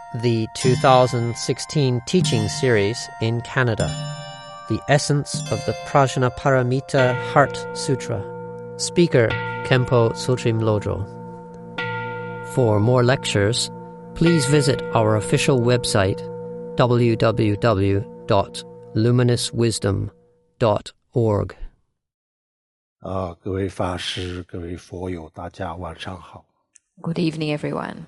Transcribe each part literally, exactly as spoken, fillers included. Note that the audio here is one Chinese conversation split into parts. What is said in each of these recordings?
the two thousand sixteen teaching series in Canada, The Essence of the Prajnaparamita Heart Sutra. Speaker Khenpo Tsultrim Lodro. For more lectures, please visit our official website w w w dot luminous wisdom dot org. 啊，各位法师、各位佛友，大家晚上好。 Good evening, everyone.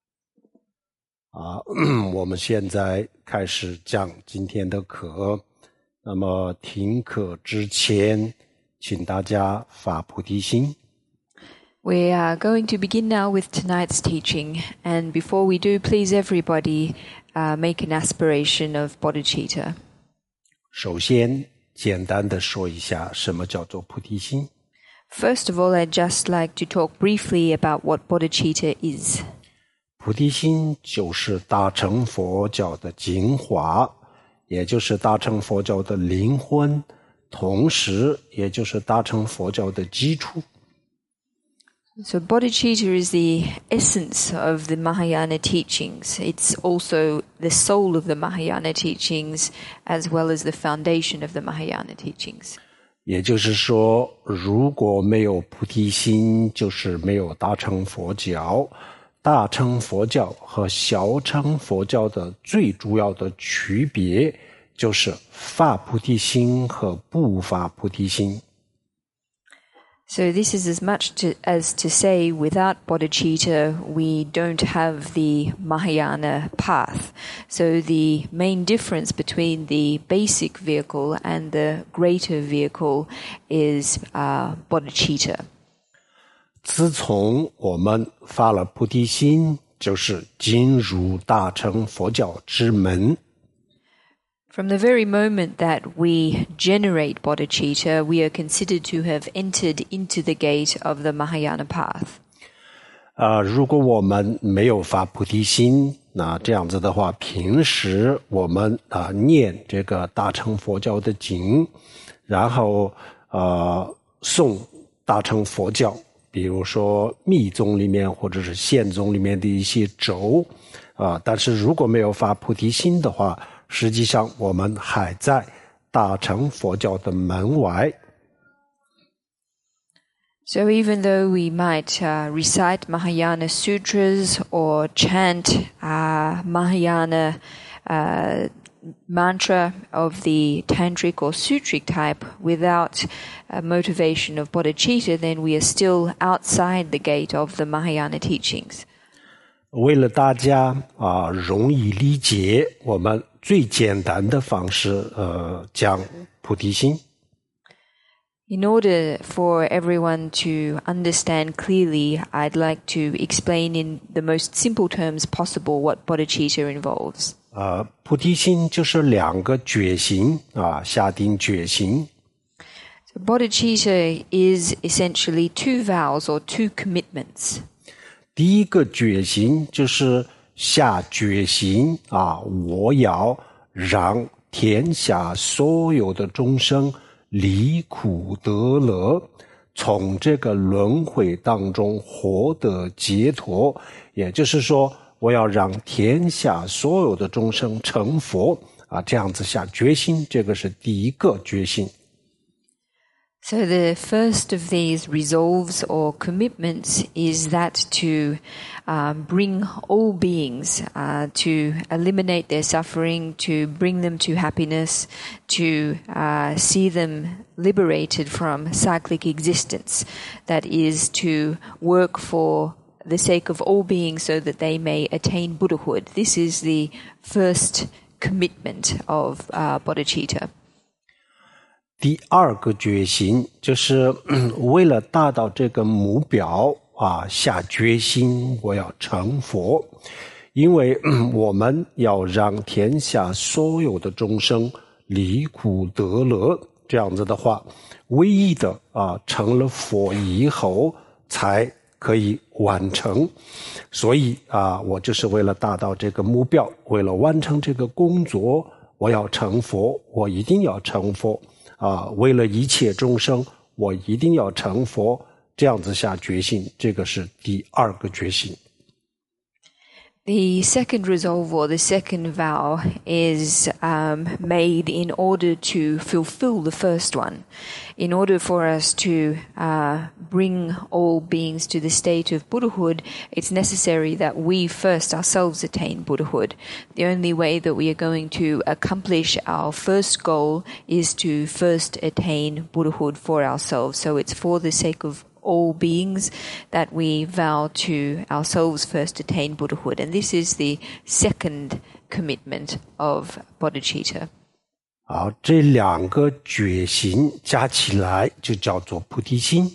啊，我们现在开始讲今天的课。那么停课之前，请大家发菩提心。 We are going to begin now with tonight's teaching, and before we do, please everybody uh, make an aspiration of bodhicitta. 首先，简单的说一下什么叫做菩提心。 First of all, I'd just like to talk briefly about what bodhicitta is. 菩提心就是大乘佛教的精华，也就是大乘佛教的灵魂，同时也就是大乘佛教的基础。 So bodhicitta is the essence of the Mahayana teachings. It's also the soul of the Mahayana teachings, as well as the foundation of the Mahayana teachings. 也就是说，如果没有菩提心，就是没有大乘佛教。大乘佛教和小乘佛教的最主要的区别，就是发菩提心和不发菩提心。 So this is as much to, as to say, without bodhicitta, we don't have the Mahayana path. So the main difference between the basic vehicle and the greater vehicle is uh, bodhicitta. 自从我们发了菩提心，就是进入大乘佛教之门。 From the very moment that we generate bodhicitta, we are considered to have entered into the gate of the Mahayana path. 呃，如果我们没有发菩提心，那这样子的话，平时我们啊、呃、念这个大乘佛教的经，然后呃诵大乘佛教，比如说密宗里面或者是宪宗里面的一些咒啊、呃，但是如果没有发菩提心的话，实际上我们还在大乘佛教的门外。 So even though we might uh, recite Mahayana sutras or chant uh, Mahayana uh, mantra of the tantric or sutric type without a motivation of bodhicitta, then we are still outside the gate of the Mahayana teachings. 为了大家啊、呃、容易理解，我们最简单的方式呃讲菩提心。 In order for everyone to understand clearly, I'd like to explain in the most simple terms possible what bodhicitta involves. 呃，菩提心就是两个决心啊，下定决心。 So bodhicitta is essentially two vows or two commitments. 第一个决心就是下决心啊，我要让天下所有的众生离苦得乐，从这个轮回当中获得解脱。也就是说，我要让天下所有的众生成佛啊，这样子下决心，这个是第一个决心。 So the first of these resolves or commitments is that to um, bring all beings, uh, to eliminate their suffering, to bring them to happiness, to uh, see them liberated from cyclic existence. That is to work for the sake of all beings so that they may attain Buddhahood. This is the first commitment of uh, bodhicitta. 第二个决心就是为了达到这个目标啊，下决心我要成佛，因为我们要让天下所有的众生离苦得乐，这样子的话，唯一的啊成了佛以后才可以完成。所以啊，我就是为了达到这个目标，为了完成这个工作，我要成佛，我一定要成佛。啊，为了一切众生，我一定要成佛，这样子下决心，这个是第二个决心。 The second resolve or the second vow is um, made in order to fulfill the first one. In order for us to uh, bring all beings to the state of Buddhahood, it's necessary that we first ourselves attain Buddhahood. The only way that we are going to accomplish our first goal is to first attain Buddhahood for ourselves. So it's for the sake of all beings that we vow to ourselves first attain Buddhahood. And this is the second commitment of bodhicitta. 好，这两个觉行加起来就叫做菩提心。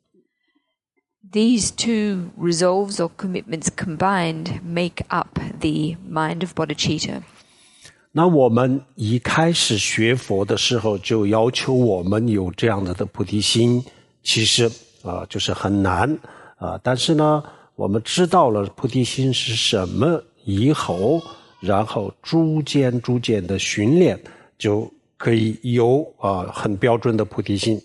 These two resolves or commitments combined make up the mind of bodhicitta. 那我们一开始学佛的时候就要求我们有这样子的菩提心，其实啊、呃、就是很难啊、呃。但是呢，我们知道了菩提心是什么以后，然后逐渐逐渐的训练，就可以有啊、呃、很标准的菩提心。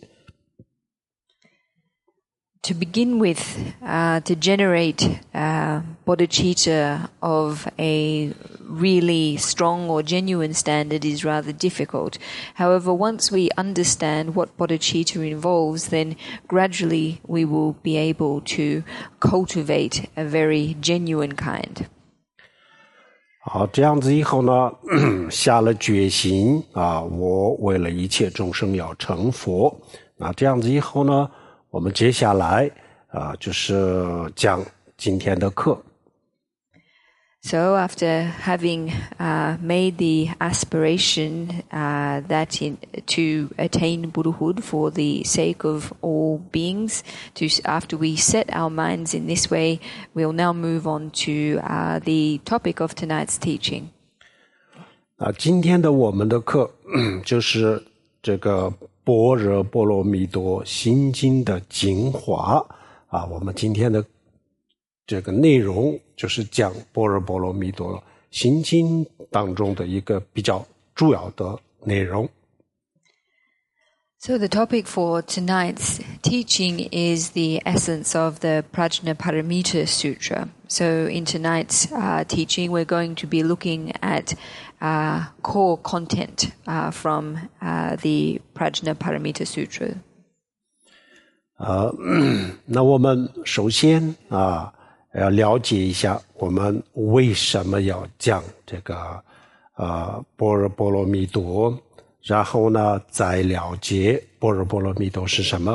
To begin with, uh, to generate uh, bodhicitta of a really strong or genuine standard is rather difficult. However, once we understand what bodhicitta involves, then gradually we will be able to cultivate a very genuine kind. 好，这样子以后呢，下了决心啊，我为了一切众生要成佛。那这样子以后呢，我们接下来啊，就是讲今天的课。 So after having uh, made the aspiration uh, that in, to attain Buddhahood for the sake of all beings, to after we set our minds in this way, we'll now move on to uh, the topic of tonight's teaching. 啊，今天的我们的课就是这个般若波罗蜜多心经的精华啊，我们今天的这个内容就是讲般若波罗蜜多心经当中的一个比较主要的内容。 So the topic for tonight's teaching is the essence of the Prajnaparamita Sutra. So in tonight's uh, teaching, we're going to be looking at uh, core content uh, from uh, the Prajnaparamita Sutra. 呃，那我们首先啊，要了解一下我们为什么要讲这个呃般若波罗蜜多，然后呢再了解般若波罗蜜多是什么。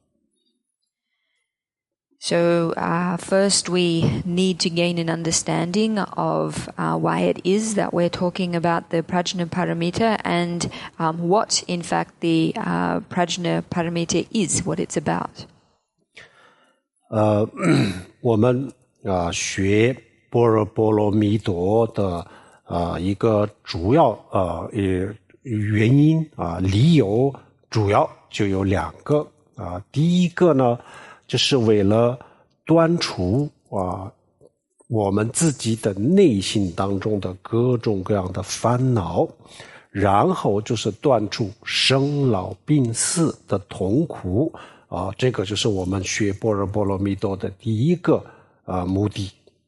So uh, first we need to gain an understanding of uh, why it is that we're talking about the Prajnaparamita and um, what in fact the uh, Prajnaparamita is, what it's about. 呃，我们啊、呃、学般若波罗蜜多的啊、呃、一个主要呃原因啊、呃、理由主要就有两个啊、呃，第一个呢。就是为了断除啊我们自己的内心当中的各种各样的烦恼，然后就是断除生老病死的痛苦啊，这个就是我们学般若波罗蜜多的第一个啊目的。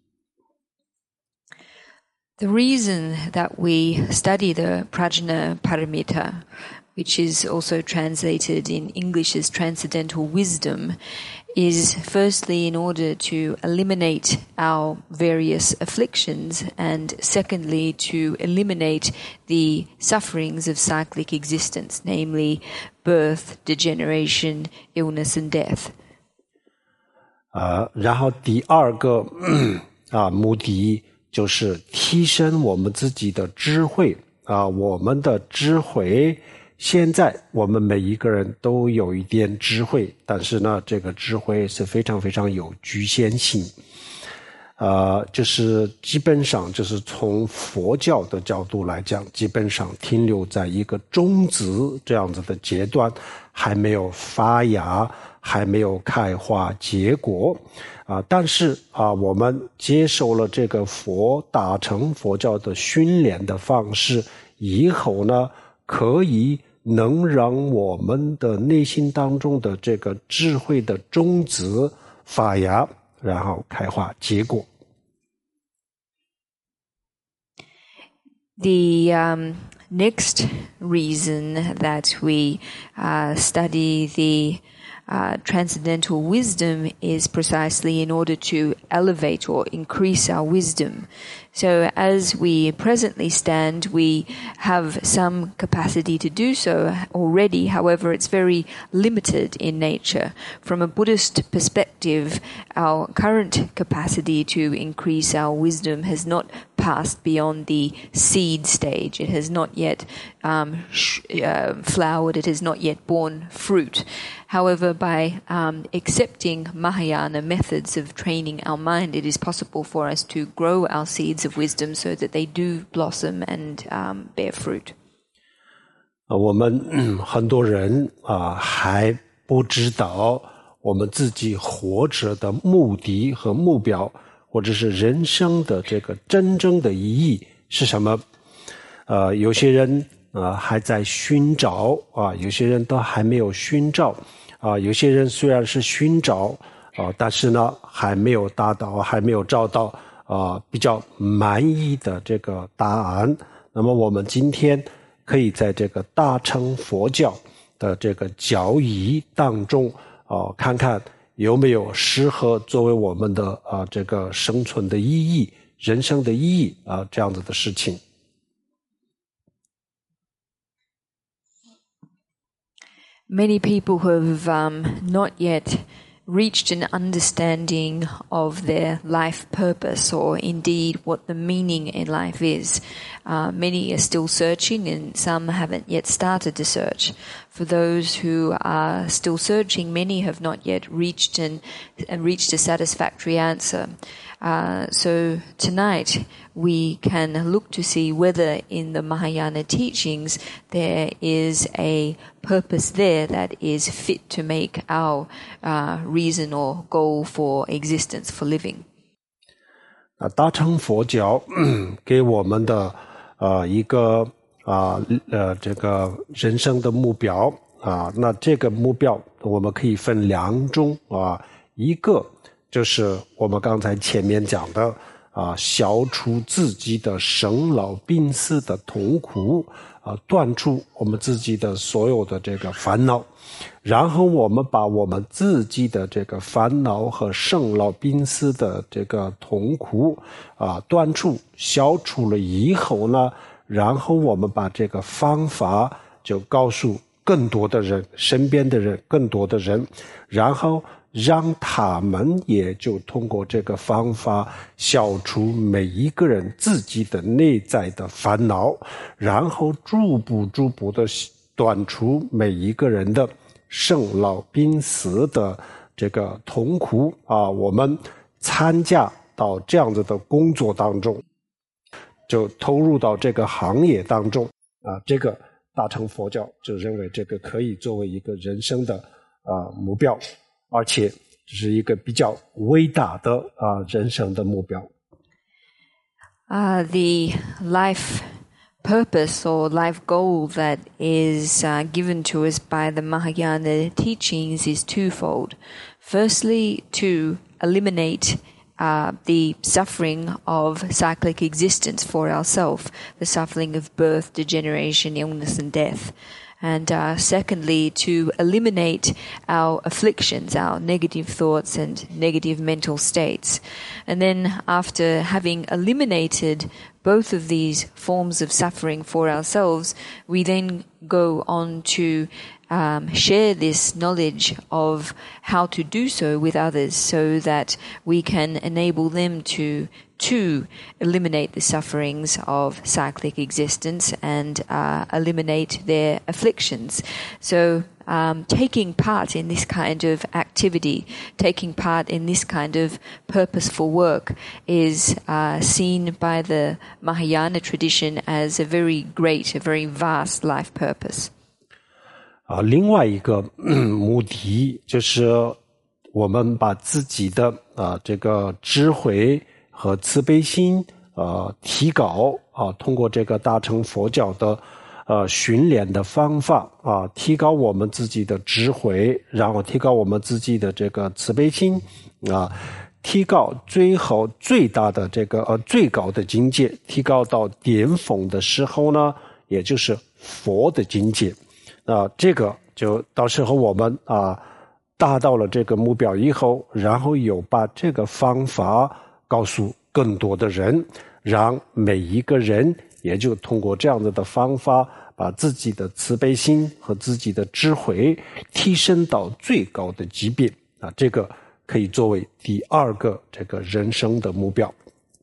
The reason that we study the Prajnaparamita, which is also translated in English as transcendental wisdom, is firstly in order to eliminate our various afflictions, and secondly to eliminate the sufferings of cyclic existence, namely birth, degeneration, illness and death. 呃，然后第二个啊目的就是提升我们自己的智慧啊，我们的智慧。现在我们每一个人都有一点智慧，但是呢，这个智慧是非常非常有局限性。呃，就是基本上就是从佛教的角度来讲，基本上停留在一个种子这样子的阶段，还没有发芽，还没有开花结果。啊、呃，但是啊、呃，我们接受了这个佛大乘佛教的训练的方式以后呢，可以能让我们的内心当中的这个智慧的种子发芽，然后开花结果。 The um, next reason that we uh, study the uh, transcendental wisdom is precisely in order to elevate or increase our wisdom. So as we presently stand, we have some capacity to do so already. However, it's very limited in nature. From a Buddhist perspective, our current capacity to increase our wisdom has not passed beyond the seed stage. It has not yet um, sh- uh, flowered. It has not yet borne fruit. However, by um, accepting Mahayana methods of training our mind, it is possible for us to grow our seeds of wisdom so that they do blossom and um, bear fruit. 我们很多人啊还不知道我们自己活着的目的和目标，或者是人生的这个真正的意义是什么？呃，有些人呃还在寻找啊，有些人都还没有寻找啊，有些人虽然是寻找啊，但是呢还没有达到，还没有找到啊比较满意的这个答案。那么我们今天可以在这个大乘佛教的这个教义当中啊，看看有没有适合作为我们的啊这个生存的意义、人生的意义啊这样子的事情。 Many people who have um, not yet reached an understanding of their life purpose, or indeed what the meaning in life is. Uh, many are still searching, and some haven't yet started to search. For those who are still searching, many have not yet reached an, uh, reached a satisfactory answer. Uh, so tonight we can look to see whether in the Mahayana teachings there is a purpose there that is fit to make our uh, reason or goal for existence, for living. 大乘佛教给我们的呃一个啊 呃, 呃这个人生的目标啊，那这个目标我们可以分两种啊，一个就是我们刚才前面讲的啊，消除自己的生老病死的痛苦啊，断除我们自己的所有的这个烦恼，然后我们把我们自己的这个烦恼和生老病死的这个痛苦啊断除消除了以后呢，然后我们把这个方法就告诉更多的人，身边的人，更多的人，然后让他们也就通过这个方法消除每一个人自己的内在的烦恼，然后逐步逐步的断除每一个人的生老病死的这个痛苦啊。我们参加到这样子的工作当中，就投入到这个行业当中啊，这个大乘佛教就认为这个可以作为一个人生的啊目标，而且这是一个比较伟大的啊人生的目标。 Uh, the life purpose or life goal that is uh, given to us by the Mahayana teachings is twofold. Firstly, to eliminate uh, the suffering of cyclic existence for ourselves, the suffering of birth, degeneration, illness, and death. And uh, secondly, to eliminate our afflictions, our negative thoughts and negative mental states. And then after having eliminated both of these forms of suffering for ourselves, we then go on to um, share this knowledge of how to do so with others so that we can enable them to to eliminate the sufferings of cyclic existence and uh, eliminate their afflictions. So um, taking part in this kind of activity, taking part in this kind of purposeful work is uh, seen by the Mahayana tradition as a very great, a very vast life purpose. 啊，另外一个目的就是我们把自己的啊这个智慧和慈悲心呃提高啊，通过这个大乘佛教的呃训练的方法啊，提高我们自己的智慧，然后提高我们自己的这个慈悲心啊， 提高最后最大的这个呃最高的境界，提高到巅峰的时候呢，也就是佛的境界。啊，这个就到时候我们啊达到了这个目标以后，然后有把这个方法告诉更多的人，让每一个人也就通过这样子的方法，把自己的慈悲心和自己的智慧提升到最高的级别啊，这个可以作为第二个这个人生的目标。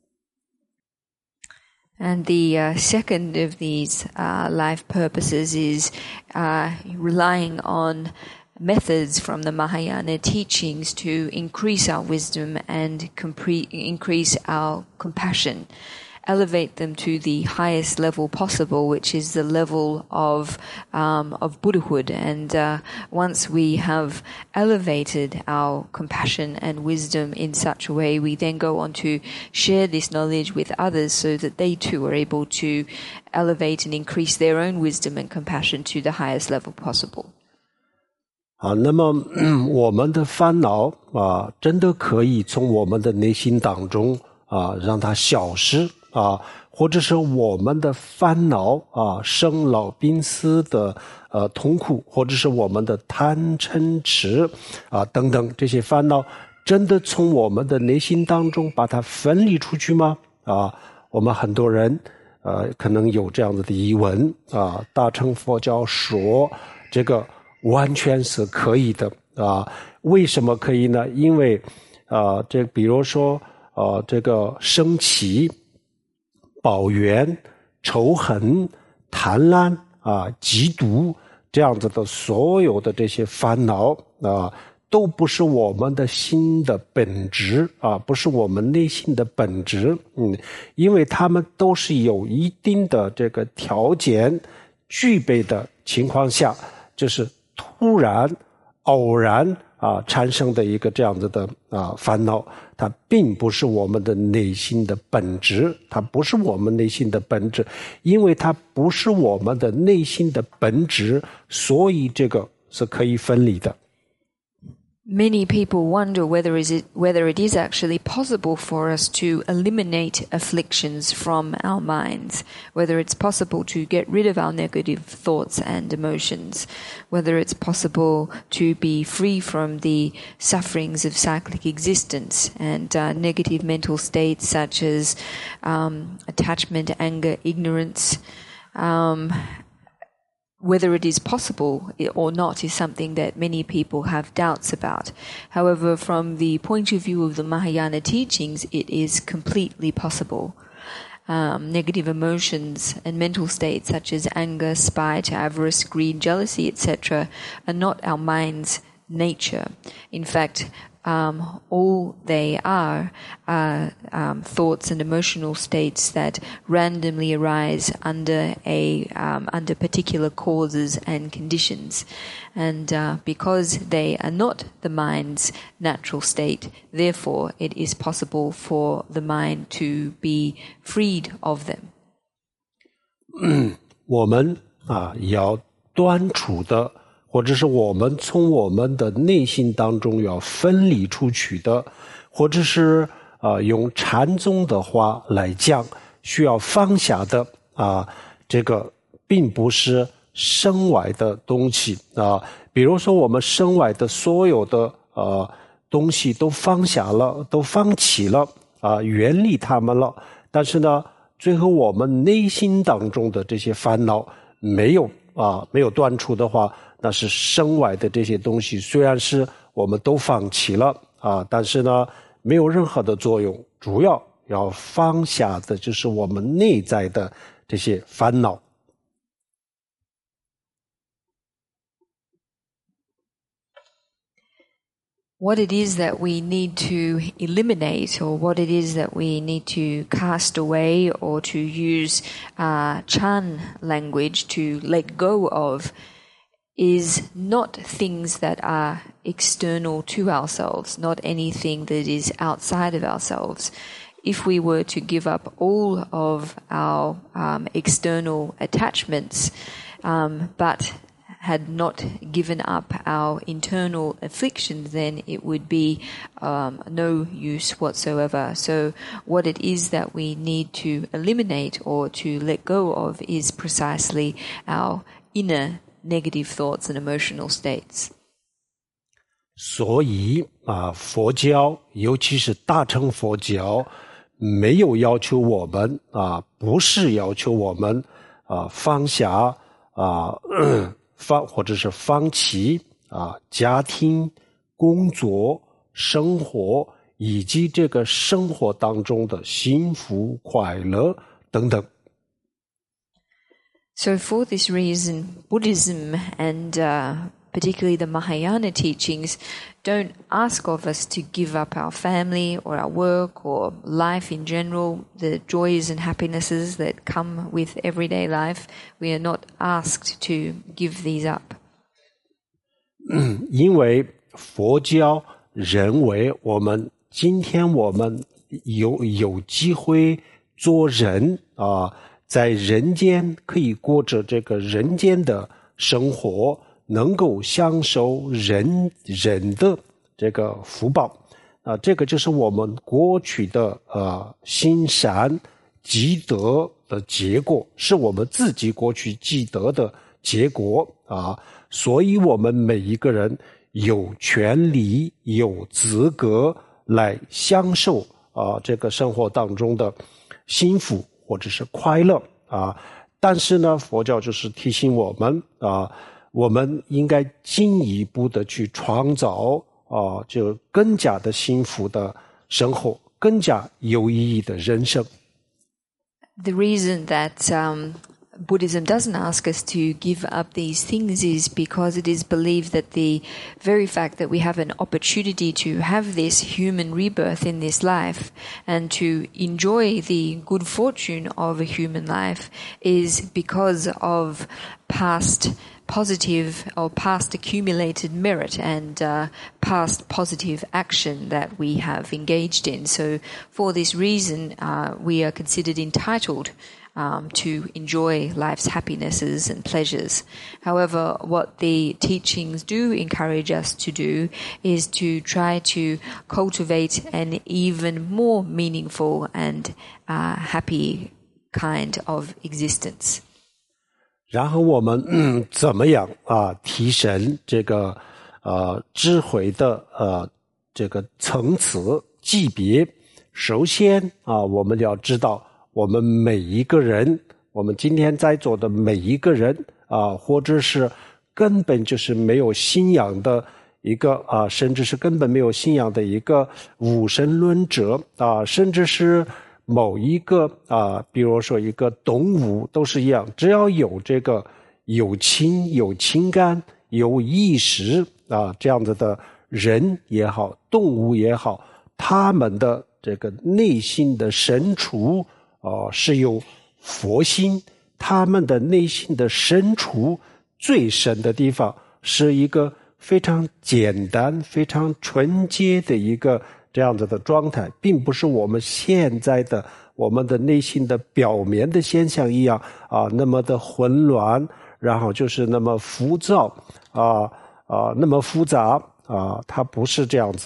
And the uh, second of these uh, life purposes is uh, relying on methods from the Mahayana teachings to increase our wisdom and compre- increase our compassion, elevate them to the highest level possible, which is the level of um, of Buddhahood. And uh, once we have elevated our compassion and wisdom in such a way, we then go on to share this knowledge with others so that they too are able to elevate and increase their own wisdom and compassion to the highest level possible. 啊，那么、嗯、我们的烦恼啊，真的可以从我们的内心当中啊让它消失啊，或者是我们的烦恼啊，生老病死的呃痛苦，或者是我们的贪嗔痴啊等等这些烦恼，真的从我们的内心当中把它分离出去吗？啊，我们很多人呃可能有这样子的疑问啊。大乘佛教说这个完全是可以的啊，为什么可以呢？因为啊，这比如说啊，这个生气、抱怨、仇恨、贪婪啊、嫉妒这样子的所有的这些烦恼啊，都不是我们的心的本质啊，不是我们内心的本质。嗯，因为他们都是有一定的这个条件具备的情况下，就是突然偶然啊产生的一个这样子的啊烦恼，它并不是我们的内心的本质，它不是我们内心的本质，因为它不是我们的内心的本质，所以这个是可以分离的。 Many people wonder whether is it whether it is actually possible for us to eliminate afflictions from our minds, whether it's possible to get rid of our negative thoughts and emotions, whether it's possible to be free from the sufferings of cyclic existence and uh, negative mental states such as um, attachment, anger, ignorance. Um, Whether it is possible or not is something that many people have doubts about. However, from the point of view of the Mahayana teachings, it is completely possible. Um, negative emotions and mental states such as anger, spite, avarice, greed, jealousy, et cetera are not our mind's nature. In fact, Um, all they are are um, thoughts and emotional states that randomly arise under a um, under particular causes and conditions, and uh, because they are not the mind's natural state, therefore it is possible for the mind to be freed of them. 嗯，我们啊要端出的。或者是我们从我们的内心当中要分离出去的，或者是啊、呃、用禅宗的话来讲，需要放下的啊，这个并不是身外的东西啊。比如说我们身外的所有的呃东西都放下了，都放弃了啊，远离他们了。但是呢，最后我们内心当中的这些烦恼没有啊没有断除的话。那是身外的这些东西，虽然是我们都放弃了啊，但是呢，没有任何的作用。主要要放下的就是我们内在的这些烦恼。 What it is that we need to eliminate, or what it is that we need to cast away, or to use uh, Chan language to let go of, is not things that are external to ourselves, not anything that is outside of ourselves. If we were to give up all of our um, external attachments, um, but had not given up our internal afflictions, then it would be um, no use whatsoever. So what it is that we need to eliminate or to let go of is precisely our inner negative thoughts and emotional states. 所以啊，佛教尤其是大乘佛教没有要求我们啊，不是要求我们啊放下啊放或者是放弃啊家庭、工作、生活以及这个生活当中的幸福、快乐等等。 So for this reason, Buddhism and uh, particularly the Mahayana teachings don't ask of us to give up our family or our work or life in general, the joys and happinesses that come with everyday life. We are not asked to give these up. 因为佛教认为我们今天我们有有机会做人啊，在人间可以过着这个人间的生活，能够享受人人的这个福报啊，这个就是我们过去的呃行善积德的结果，是我们自己过去积德的结果啊，所以我们每一个人有权利、有资格来享受啊这个生活当中的幸福或者是快乐啊。但是呢，佛教就是提醒我们啊，我们应该进一步的去创造啊，就更加的幸福的生活，更加有意义的人生。 The reason that um, Buddhism doesn't ask us to give up these things is because it is believed that the very fact that we have an opportunity to have this human rebirth in this life and to enjoy the good fortune of a human life is because of past positive or past accumulated merit and uh, past positive action that we have engaged in. So for this reason, uh, we are considered entitled um, to enjoy life's happinesses and pleasures. However, what the teachings do encourage us to do is to try to cultivate an even more meaningful and uh, happy kind of existence. 然后我们嗯怎么样啊提升这个呃智慧的呃这个层次级别？首先啊，我们要知道我们每一个人，我们今天在座的每一个人啊，或者是根本就是没有信仰的一个啊，甚至是根本没有信仰的一个无神论者啊，甚至是某一个啊，比如说一个动物都是一样，只要有这个有情、有情感、有意识啊，这样子的人也好，动物也好，他们的这个内心的深处啊，是有佛心，他们的内心的深处最深的地方是一个非常简单、非常纯洁的一个这样子的状态，并不是我们现在的我们的内心的表面的现象一样啊，那么的混乱，然后就是那么浮躁啊啊，那么复杂啊，它不是这样子。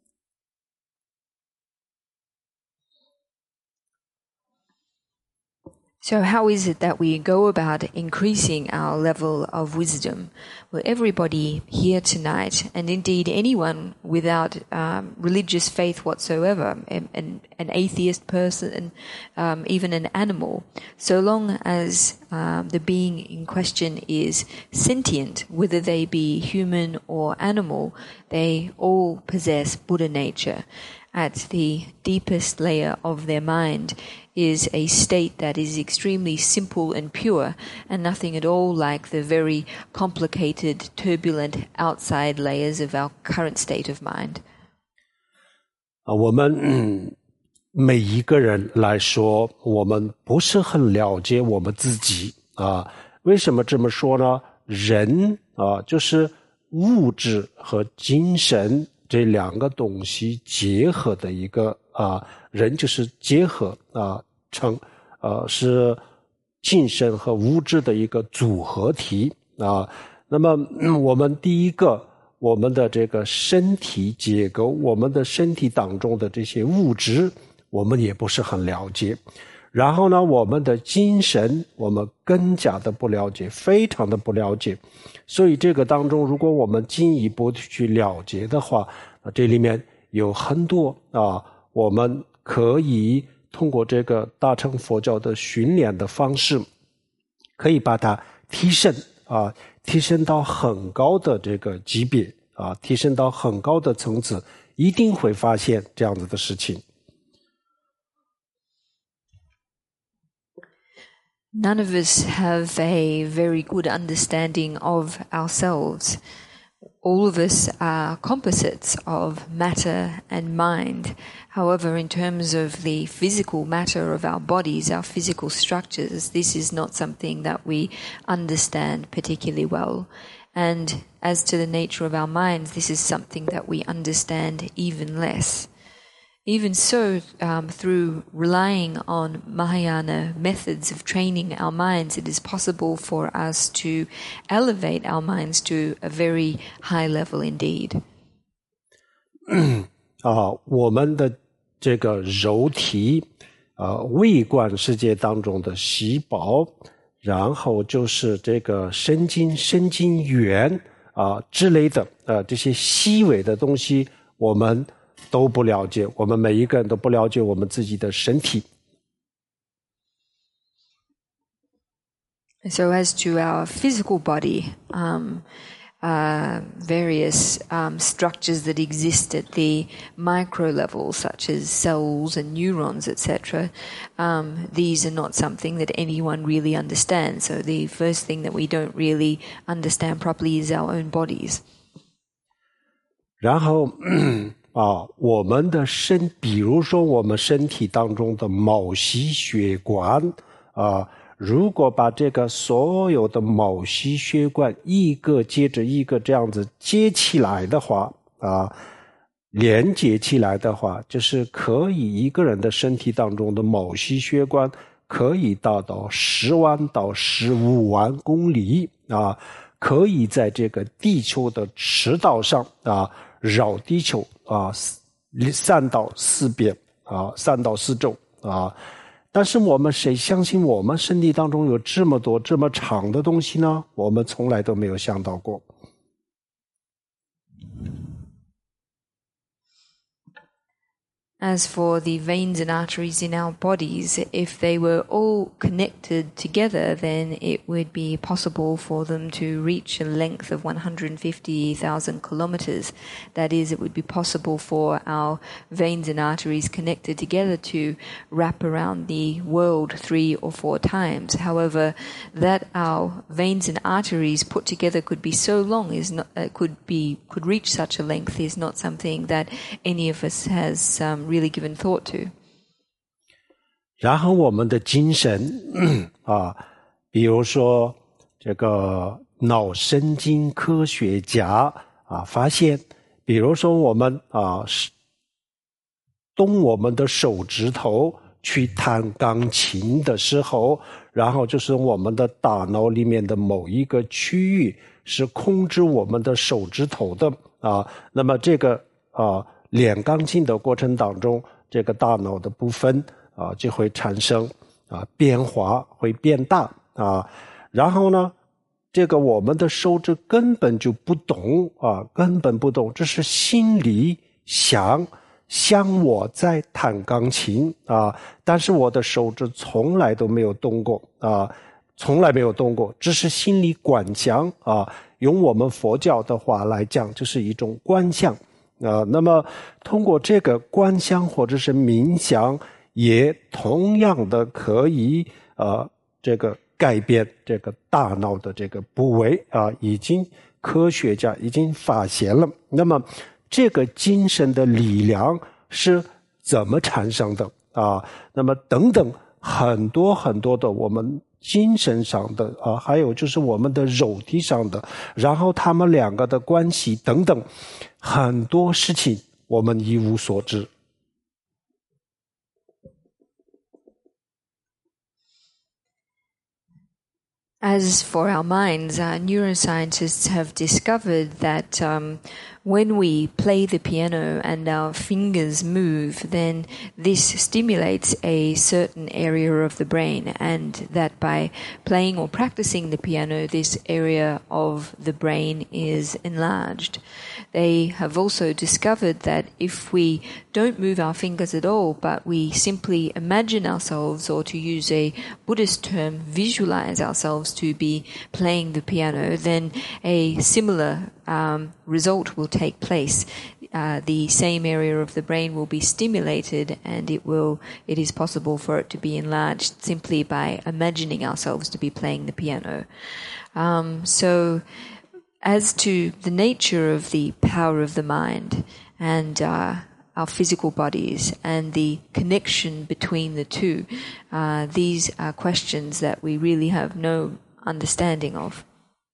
So how is it that we go about increasing our level of wisdom? Well, everybody here tonight, and indeed anyone without um, religious faith whatsoever, an, an atheist person, um, even an animal, so long as um, the being in question is sentient, whether they be human or animal, they all possess Buddha nature. At the deepest layer of their mind is a state that is extremely simple and pure, and nothing at all like the very complicated, turbulent outside layers of our current state of mind. 啊，我们嗯每一个人来说，我们不是很了解我们自己啊。为什么这么说呢？人啊，就是物质和精神这两个东西结合的一个啊，人就是结合啊，成呃是精神和物质的一个组合体啊。 那么、嗯、我们第一个，我们的这个身体结构，我们的身体当中的这些物质，我们也不是很了解。然后呢，我们的精神，我们更加的不了解，非常的不了解。所以这个当中，如果我们进一步去了解的话，这里面有很多啊，我们可以通过这个大乘佛教的训练的方式，可以把它提升啊，提升到很高的这个级别啊，提升到很高的层次，一定会发现这样子的事情。 None of us have a very good understanding of ourselves. All of us are composites of matter and mind. However, in terms of the physical matter of our bodies, our physical structures, this is not something that we understand particularly well. And as to the nature of our minds, this is something that we understand even less. Even so, um, through relying on Mahayana methods of training our minds, it is possible for us to elevate our minds to a very high level indeed. 啊，我们的这个肉体，呃，微观世界当中的细胞，然后就是这个神经、神经元啊之类的，呃，这些细微的东西，我们都不了解，我们每一个人都不了解我们自己的身体。 So as to our physical body, um, uh, various um, structures that exist at the micro level, such as cells and neurons, et cetera, um, these are not something that anyone really understands. So the first thing that we don't really understand properly is our own bodies. 然后啊，我们的身，比如说我们身体当中的毛细血管啊，如果把这个所有的毛细血管一个接着一个这样子接起来的话啊，连接起来的话，就是可以一个人的身体当中的毛细血管可以达到十万到十五万公里啊，可以在这个地球的赤道上啊绕地球啊三到四遍啊，三到四周啊。但是我们谁相信我们身体当中有这么多这么长的东西呢？我们从来都没有想到过。 As for the veins and arteries in our bodies, if they were all connected together, then it would be possible for them to reach a length of one hundred fifty thousand kilometers. That is, it would be possible for our veins and arteries connected together to wrap around the world three or four times. However, that our veins and arteries put together could be so long is not uh, could be could reach such a length is not something that any of us has um, really given thought to. 然后我们的精神啊，比如说这个脑神经科学家啊发现，比如说我们啊动我们的手指头去弹钢琴的时候，然后就是我们的大脑里面的某一个区域是控制我们的手指头的啊，那么这个啊练钢琴的过程当中，这个大脑的部分啊就会产生啊变化，会变大啊。然后呢，这个我们的手指根本就不动啊，根本不动，这是心里想想我在弹钢琴啊，但是我的手指从来都没有动过啊，从来没有动过，只是心里观想啊。用我们佛教的话来讲，这是一种观想。啊，那么通过这个观想或者是冥想，也同样的可以呃这个改变这个大脑的这个部位啊，已经科学家已经发现了。那么这个精神的力量是怎么产生的啊？那么等等很多很多的我们精神上的啊，还有就是我们的肉体上的，然后他们两个的关系等等，很多事情我们一无所知。 As for our minds, uh, neuroscientists have discovered that um, when we play the piano and our fingers move, then this stimulates a certain area of the brain, and that by playing or practicing the piano, this area of the brain is enlarged. They have also discovered that if we don't move our fingers at all, but we simply imagine ourselves, or to use a Buddhist term, visualize ourselves to be playing the piano, then a similar um, result will take place. Uh, the same area of the brain will be stimulated, and it will. It is possible for it to be enlarged simply by imagining ourselves to be playing the piano. Um, so, as to the nature of the power of the mind and uh, our physical bodies and the connection between the two, uh, these are questions that we really have no understanding of.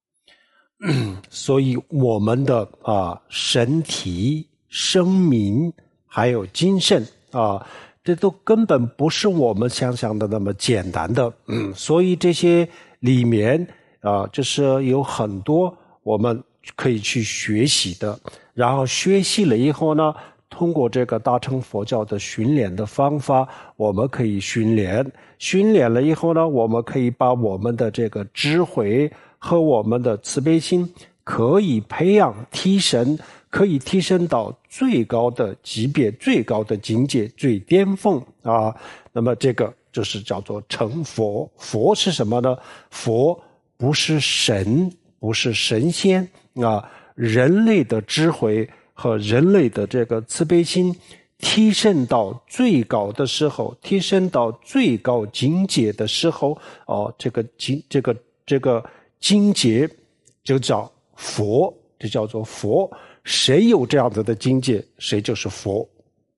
所以我们的啊身体、生命还有精神啊，这都根本不是我们想象的那么简单的。嗯，所以这些里面啊，就是有很多我们可以去学习的。然后学习了以后呢，通过这个大乘佛教的训练的方法，我们可以训练。训练了以后呢，我们可以把我们的这个智慧和我们的慈悲心可以培养提升，可以提升到最高的级别、最高的境界、最巅峰啊。那么这个就是叫做成佛。佛是什么呢？佛不是神，不是神仙啊。人类的智慧和人类的这个慈悲心提升到最高的时候，提升到最高境界的时候，哦，这个境，这个这个境界就叫佛，这叫做佛。谁有这样子的境界，谁就是佛。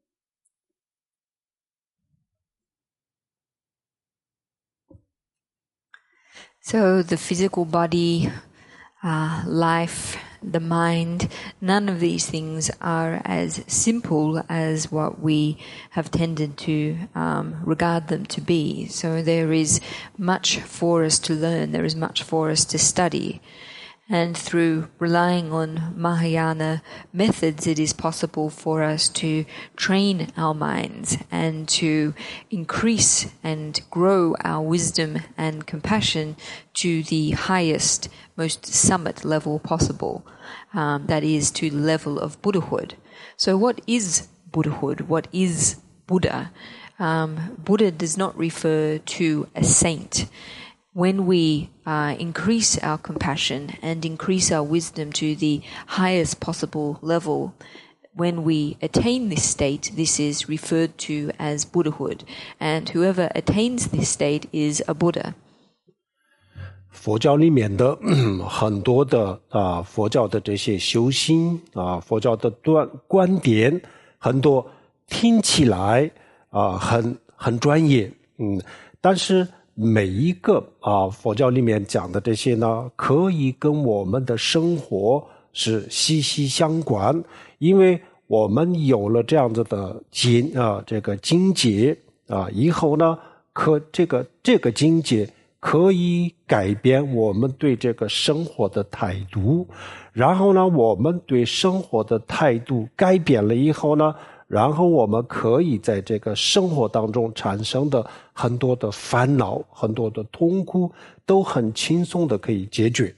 So the physical body, uh, life, the mind, none of these things are as simple as what we have tended to um, regard them to be. So there is much for us to learn, there is much for us to study. And through relying on Mahayana methods, it is possible for us to train our minds and to increase and grow our wisdom and compassion to the highest, most summit level possible. Um, that is, to the level of Buddhahood. So what is Buddhahood? What is Buddha? Um, Buddha does not refer to a saint. When we uh, increase our compassion and increase our wisdom to the highest possible level, when we attain this state, this is referred to as Buddhahood. And whoever attains this state is a Buddha. 佛教里面的很多的啊，佛教的这些修心啊，佛教的观观点，很多听起来啊很很专业，嗯，但是每一个啊佛教里面讲的这些呢，可以跟我们的生活是息息相关，因为我们有了这样子的境啊这个境界啊，以后呢，可这个这个境界可以改变我们对这个生活的态度，然后呢，我们对生活的态度改变了以后呢，然后我们可以在这个生活当中产生的很多的烦恼、很多的痛苦，都很轻松的可以解决。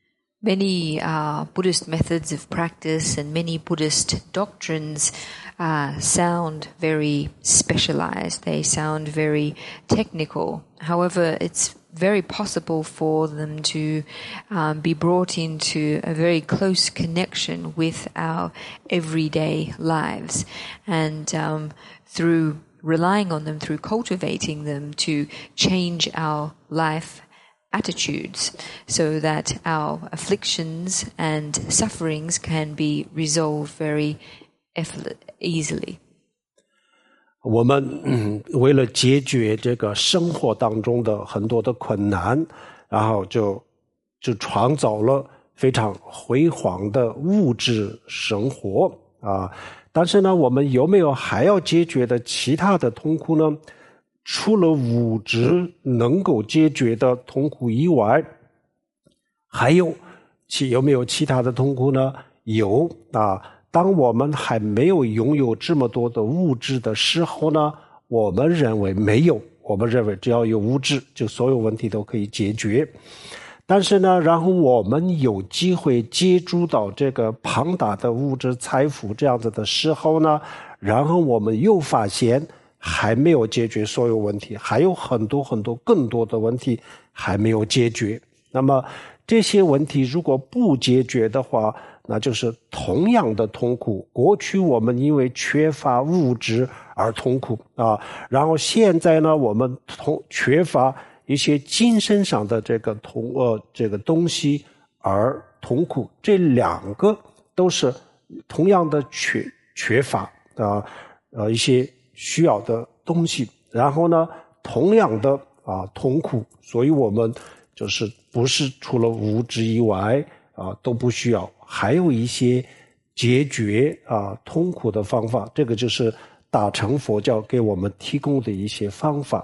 Many uh, Buddhist methods of practice and many Buddhist doctrines uh, sound very specialized. They sound very technical. However, it's very possible for them to um, be brought into a very close connection with our everyday lives. And um, through relying on them, through cultivating them, to change our life attitudes so that our afflictions and sufferings can be resolved very easily. 我们嗯为了解决这个生活当中的很多的困难，然后就就创造了非常辉煌的物质生活啊。但是呢，我们有没有还要解决的其他的痛苦呢？除了物质能够解决的痛苦以外， 还有其有没有其他的痛苦呢？有啊。当我们还没有拥有这么多的物质的时候呢，我们认为没有，我们认为只要有物质，就所有问题都可以解决。但是呢，然后我们有机会接触到这个庞大的物质财富这样子的时候呢，然后我们又发现还没有解决所有问题，还有很多很多更多的问题还没有解决。那么这些问题如果不解决的话，那就是同样的痛苦。过去我们因为缺乏物质而痛苦啊，然后现在呢，我们同缺乏一些精神上的这个同呃这个东西而痛苦。这两个都是同样的缺缺乏啊呃一些需要的东西，然后呢，同样的啊痛苦，所以我们就是不是除了物质以外啊都不需要。还有一些解决啊痛苦的方法，这个就是大乘佛教给我们提供的一些方法。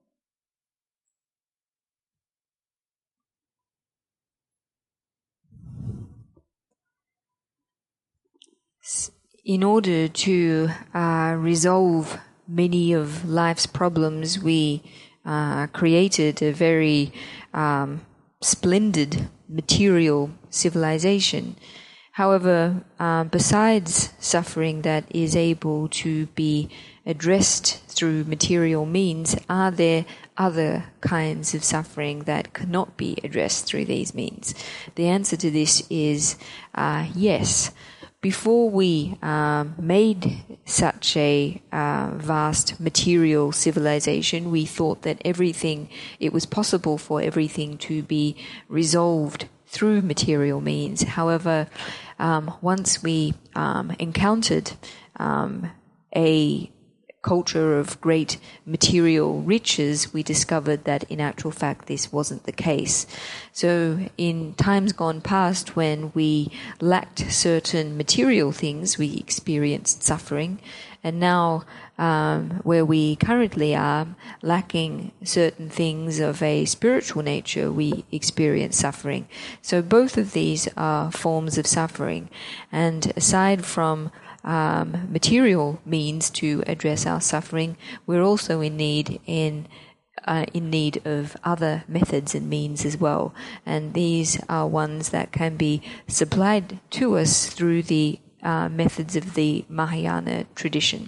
In order to uh, resolve many of life's problems, we uh, created a very um, splendid material civilization. However, uh, besides suffering that is able to be addressed through material means, are there other kinds of suffering that cannot be addressed through these means? The answer to this is uh, yes. Before we uh, made such a uh, vast material civilization, we thought that everything, it was possible for everything to be resolved through material means. However, um, once we um, encountered um, a culture of great material riches, we discovered that in actual fact this wasn't the case. So in times gone past, when we lacked certain material things, we experienced suffering. And now, um, where we currently are, lacking certain things of a spiritual nature, we experience suffering. So both of these are forms of suffering. And aside from Um, material means to address our suffering, we're also in need in uh, in need of other methods and means as well, and these are ones that can be supplied to us through the uh, methods of the Mahayana tradition.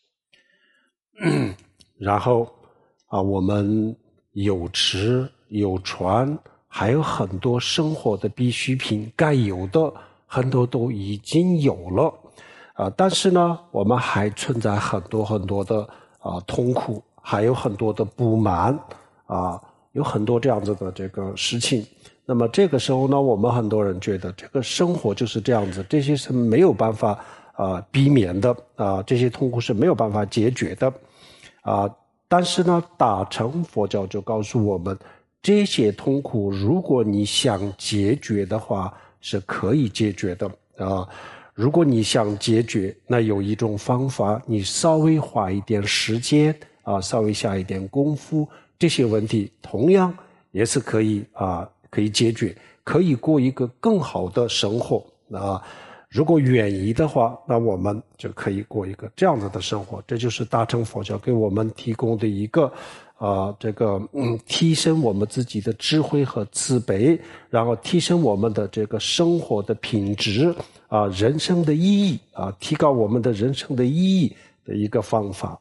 然后啊，我们有吃有穿，还有很多生活的必需品，该有的很多都已经有了。啊，但是呢，我们还存在很多很多的啊痛苦，还有很多的不满啊，有很多这样子的这个事情。那么这个时候呢，我们很多人觉得这个生活就是这样子，这些是没有办法啊避免的啊，这些痛苦是没有办法解决的啊。但是呢，大乘佛教就告诉我们，这些痛苦如果你想解决的话，是可以解决的啊。如果你想解决，那有一种方法，你稍微花一点时间啊，稍微下一点功夫，这些问题同样也是可以啊，可以解决，可以过一个更好的生活啊。如果愿意的话，那我们就可以过一个这样子的生活。这就是大乘佛教给我们提供的一个啊，这个嗯，提升我们自己的智慧和慈悲，然后提升我们的这个生活的品质啊，人生的意义啊，提高我们的人生的意义的一个方法。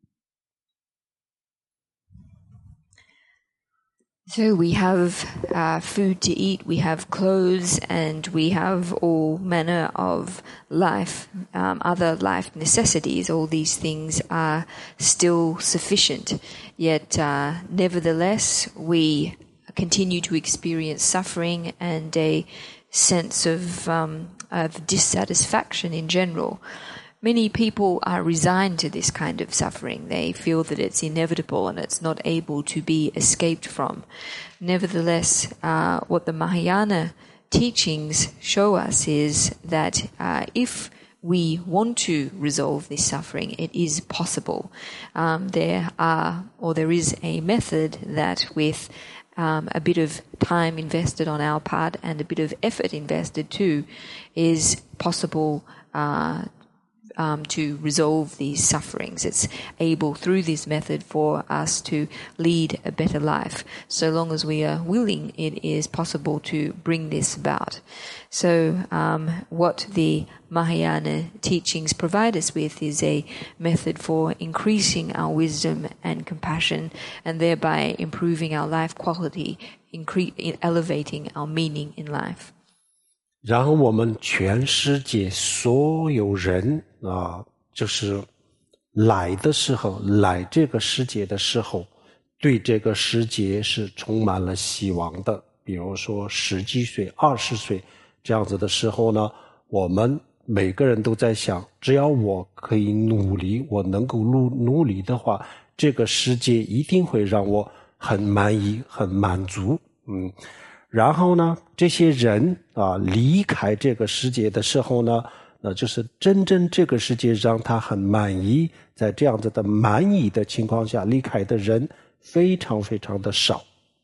So we have uh, food to eat, we have clothes, and we have all manner of life, um, other life necessities. All these things are still sufficient. Yet, uh, nevertheless, we continue to experience suffering and a sense of, um, of dissatisfaction in general. Many people are resigned to this kind of suffering. They feel that it's inevitable and it's not able to be escaped from. Nevertheless, uh, what the Mahayana teachings show us is that uh, if we want to resolve this suffering, it is possible. Um, there are, or there is a method that with um, a bit of time invested on our part and a bit of effort invested too is possible uh, um, to resolve these sufferings. It's able through this method for us to lead a better life. So long as we are willing, it is possible to bring this about. So um, what the Mahayana teachings provide us with is a method for increasing our wisdom and compassion and thereby improving our life quality, incre- elevating our meaning in life. 然后我们全世界所有人啊，就是来的时候，来这个世界的时候，对这个世界是充满了希望的。比如说十几岁、二十岁这样子的时候呢，我们每个人都在想，只要我可以努力，我能够努努力的话，这个世界一定会让我很满意、很满足。嗯。然后呢，这些人啊离开这个世界的时候呢，那就是真正这个世界让他很满意，在这样子的满意的情况下离开的人非常非常的少。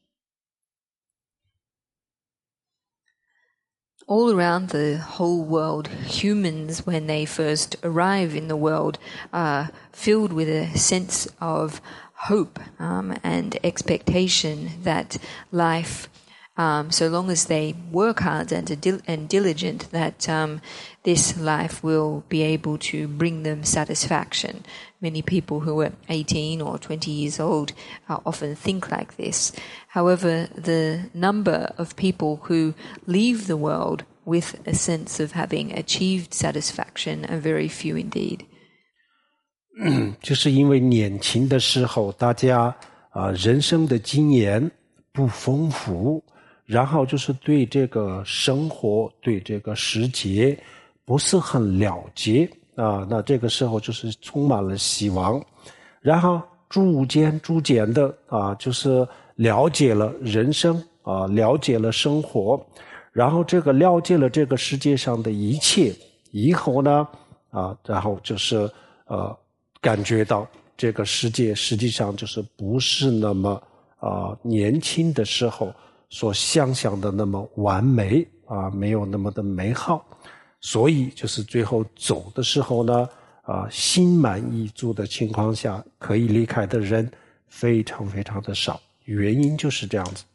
All around the whole world, humans, when they first arrive in the world, are filled with a sense of hope um, and expectation that life Um, so long as they work hard and, dil- and diligent, that um, this life will be able to bring them satisfaction. Many people who are eighteen or twenty years old uh, often think like this. However, the number of people who leave the world with a sense of having achieved satisfaction are very few indeed. 就是因为年轻的时候，大家啊、呃、人生的经验不丰富。然后就是对这个生活，对这个世界不是很了解啊，那这个时候就是充满了希望，然后逐渐逐渐的啊，就是了解了人生啊，了解了生活，然后这个了解了这个世界上的一切以后呢啊，然后就是呃感觉到这个世界实际上就是不是那么啊年轻的时候所想象的那么完美啊，没有那么的美好，所以就是最后走的时候呢，啊，心满意足的情况下，可以离开的人非常非常的少，原因就是这样子。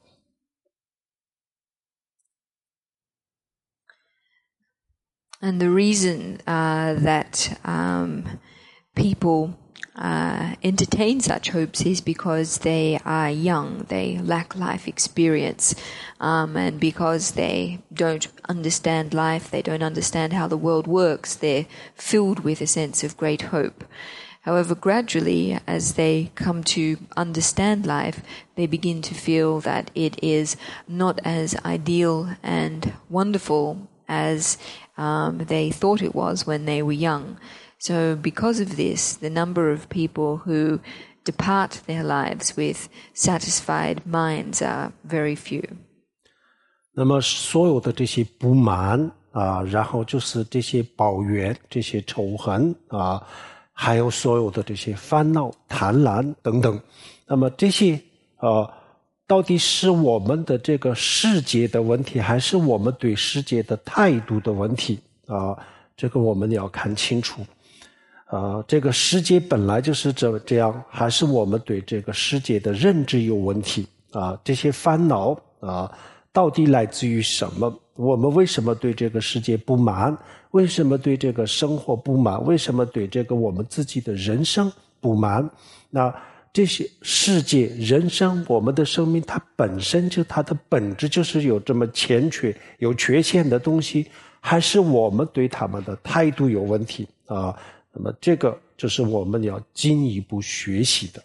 And the reason uh, that um, people Uh, entertain such hopes is because they are young, they lack life experience, um, and because they don't understand life, they don't understand how the world works, they're filled with a sense of great hope. However, gradually, as they come to understand life, they begin to feel that it is not as ideal and wonderful as um, they thought it was when they were young. So because of this, the number of people who depart their lives with satisfied minds are very few. 那么所有的这些不满啊，然后就是这些抱怨、这些仇恨啊，还有所有的这些烦恼、贪婪等等，那么这些呃，到底是我们的这个世界的问题，还是我们对世界的态度的问题啊？这个我们要看清楚。啊，这个世界本来就是这这样，还是我们对这个世界的认知有问题啊？这些烦恼啊，到底来自于什么？我们为什么对这个世界不满？为什么对这个生活不满？为什么对这个我们自己的人生不满？那这些世界、人生、我们的生命，它本身就它的本质就是有这么欠缺、有缺陷的东西，还是我们对他们的态度有问题啊？那么这个就是我们要进一步学习的。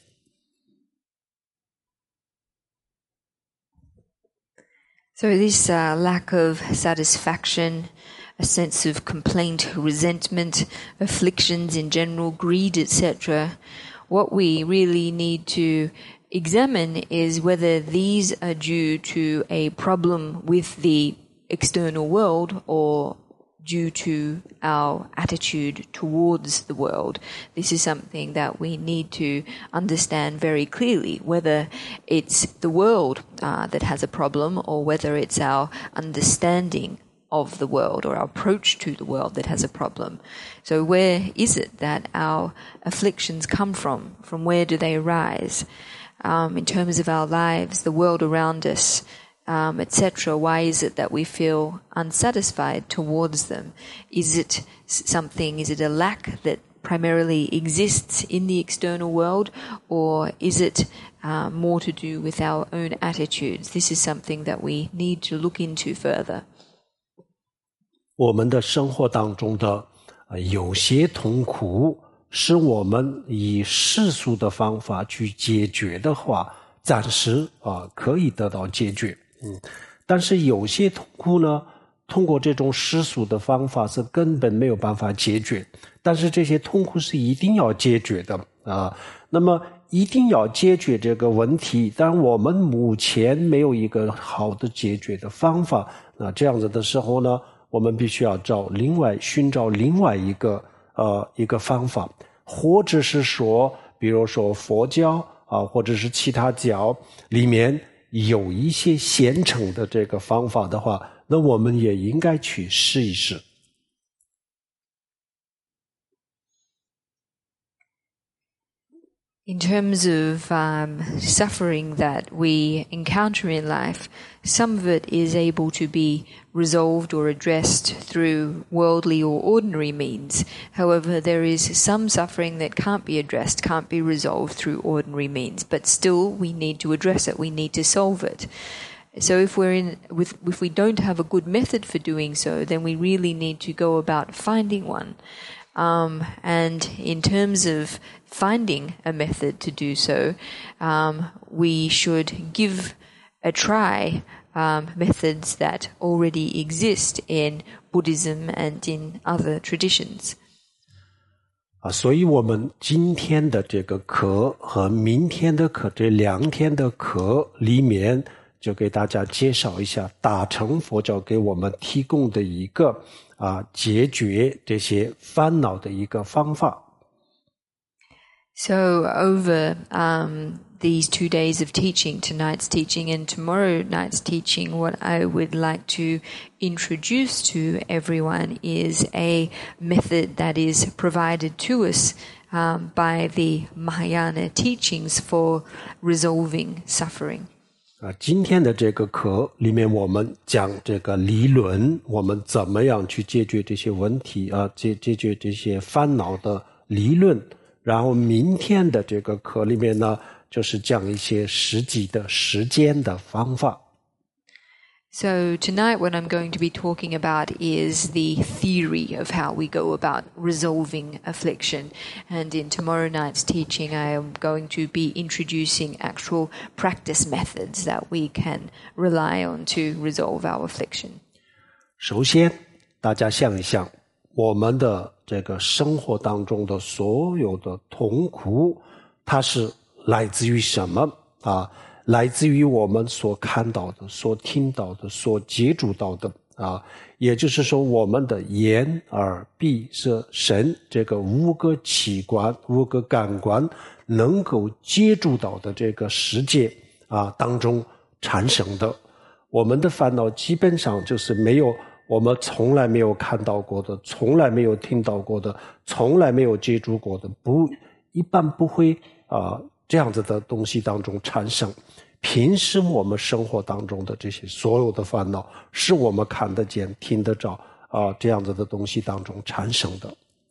So this uh, lack of satisfaction, a sense of complaint, resentment, afflictions in general, greed, et cetera, what we really need to examine is whether these are due to a problem with the external world or due to our attitude towards the world. This is something that we need to understand very clearly, whether it's the world uh, that has a problem or whether it's our understanding of the world or our approach to the world that has a problem. So where is it that our afflictions come from? From where do they arise? Um, in terms of our lives, the world around us, Um, et cetera. Why is it that we feel unsatisfied towards them? Is it something, is it a lack that primarily exists in the external world, or is it uh, more to do with our own attitudes? This is something that we need to look into further. 我们的生活当中的、呃、有些痛苦是我们以世俗的方法去解决的话，暂时啊、呃、可以得到解决。嗯，但是有些痛苦呢，通过这种世俗的方法是根本没有办法解决，但是这些痛苦是一定要解决的啊。那么一定要解决这个问题，但我们目前没有一个好的解决的方法，那这样子的时候呢，我们必须要找另外寻找另外一个呃一个方法，或者是说，比如说佛教啊，或者是其他教里面有一些现成的这个方法的话，那我们也应该去试一试。 In terms of um, suffering that we encounter in life, some of it is able to be resolved or addressed through worldly or ordinary means. However, there is some suffering that can't be addressed, can't be resolved through ordinary means, but still we need to address it, we need to solve it. So if we're in, with, if we don't have a good method for doing so, then we really need to go about finding one. Um, and in terms of finding a method to do so, um, we should give a try um, methods that already exist in Buddhism and in other traditions. 啊，所以我们今天的这个课和明天的课这两天的课里面，就给大家介绍一下大乘佛教给我们提供的一个啊解决这些烦恼的一个方法。 So over um, these two days of teaching, tonight's teaching and tomorrow night's teaching, what I would like to introduce to everyone is a method that is provided to us um, by the Mahayana teachings for resolving suffering. 啊，今天的这个课里面，我们讲这个理论，我们怎么样去解决这些问题啊，解解决这些烦恼的理论。然后明天的这个课里面呢，就是讲一些实际的实践的方法。 So tonight what I'm going to be talking about is the theory of how we go about resolving affliction. And in tomorrow night's teaching, I am going to be introducing actual practice methods that we can rely on to resolve our affliction. 首先，大家想一想，我们的这个生活当中的所有的痛苦，它是来自于什么啊？来自于我们所看到的、所听到的、所接触到的啊，也就是说，我们的眼、耳、鼻、舌、身这个五个器官、五个感官能够接触到的这个世界啊当中产生的，我们的烦恼基本上就是没有我们从来没有看到过的，从来没有听到过的，从来没有接触过的，不一般不会啊、呃、这样子的东西当中产生。平时我们生活当中的这些所有的烦恼，是我们看得见、听得着啊、呃、这样子的东西当中产生的。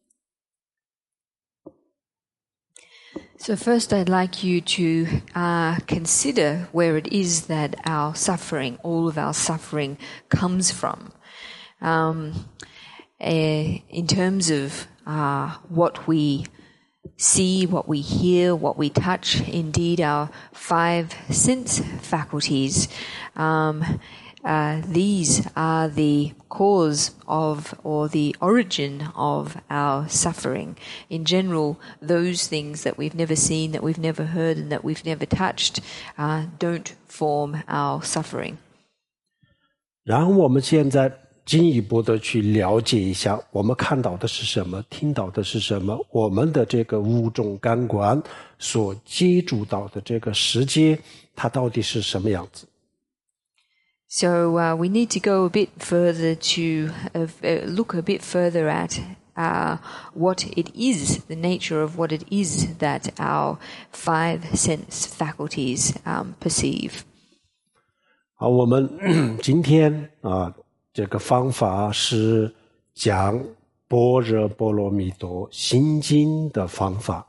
So first I'd like you to uh, consider where it is that our suffering, all of our suffering, comes from. Um, uh, in terms of uh, what we see, what we hear, what we touch, indeed our five sense faculties, um, uh, these are the cause of or the origin of our suffering. In general, those things that we've never seen, that we've never heard, and that we've never touched uh, don't form our suffering. 然后我们现在进一步的去了解一下我们看到的是什么，听到的是什么，我们的这个五种感官所接触到的这个世界它到底是什么样子。 So uh, we need to go a bit further to uh, uh, look a bit further at uh, what it is, the nature of what it is that our five sense faculties um, perceive. 好，我们今天啊，这个方法是讲般若波罗蜜多心经的方法。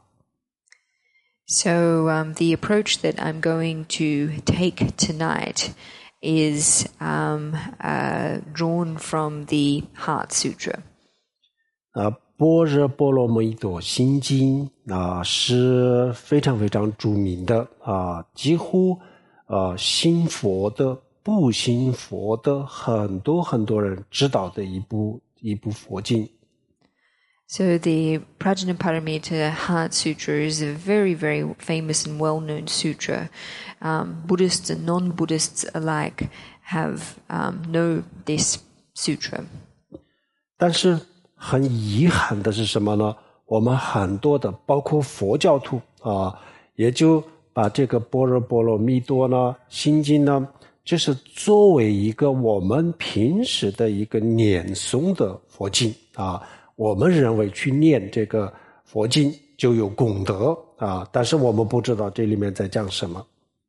So um, the approach that I'm going to take tonight is um, uh, drawn from the Heart Sutra. 啊，般若波罗蜜多心经啊是非常非常著名的啊，几乎啊信佛的、不信佛的很多很多人知道的一部一部佛经。 So the Prajnaparamita Heart Sutra is a very, very famous and well-known sutra. Um, Buddhists and non-Buddhists alike have um, know this sutra. 但是很遗憾的是什么呢？我们很多的，包括佛教徒啊，也就把这个般若波罗蜜多呢、心经呢，就是作为一个我们平时的一个念诵的佛经啊。 我们认为去念这个佛经就有功德啊，但是我们不知道这里面在讲什么。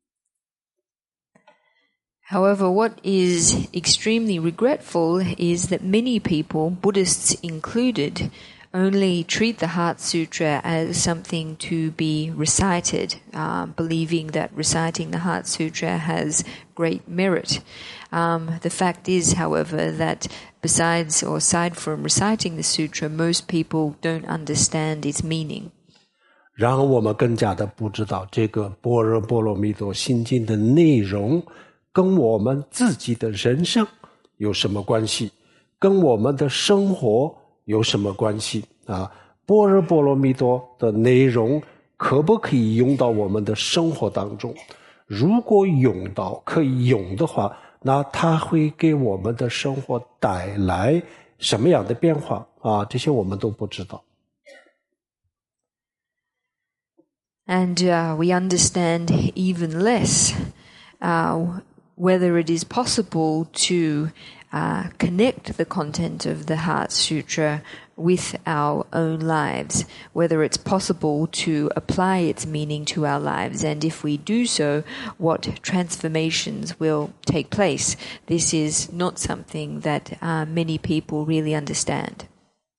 However, what is extremely regretful is that many people, Buddhists included, only treat the Heart Sutra as something to be recited, uh, believing that reciting the Heart Sutra has great merit. Um, the fact is, however, that besides or aside from reciting the sutra, most people don't understand its meaning. 然而我们更加的不知道这个般若波罗蜜多心经的内容跟我们自己的人生有什么关系，跟我们的生活有什么关系啊？般若波罗蜜多的内容可不可以用到我们的生活当中？如果用到可以用的话，那它会给我们的生活带来什么样的变化啊？这些我们都不知道。 And uh, we understand even less uh, whether it is possible to uh, connect the content of the Heart Sutra with our own lives, whether it's possible to apply its meaning to our lives, and if we do so, what transformations will take place. This is not something that uh, many people really understand.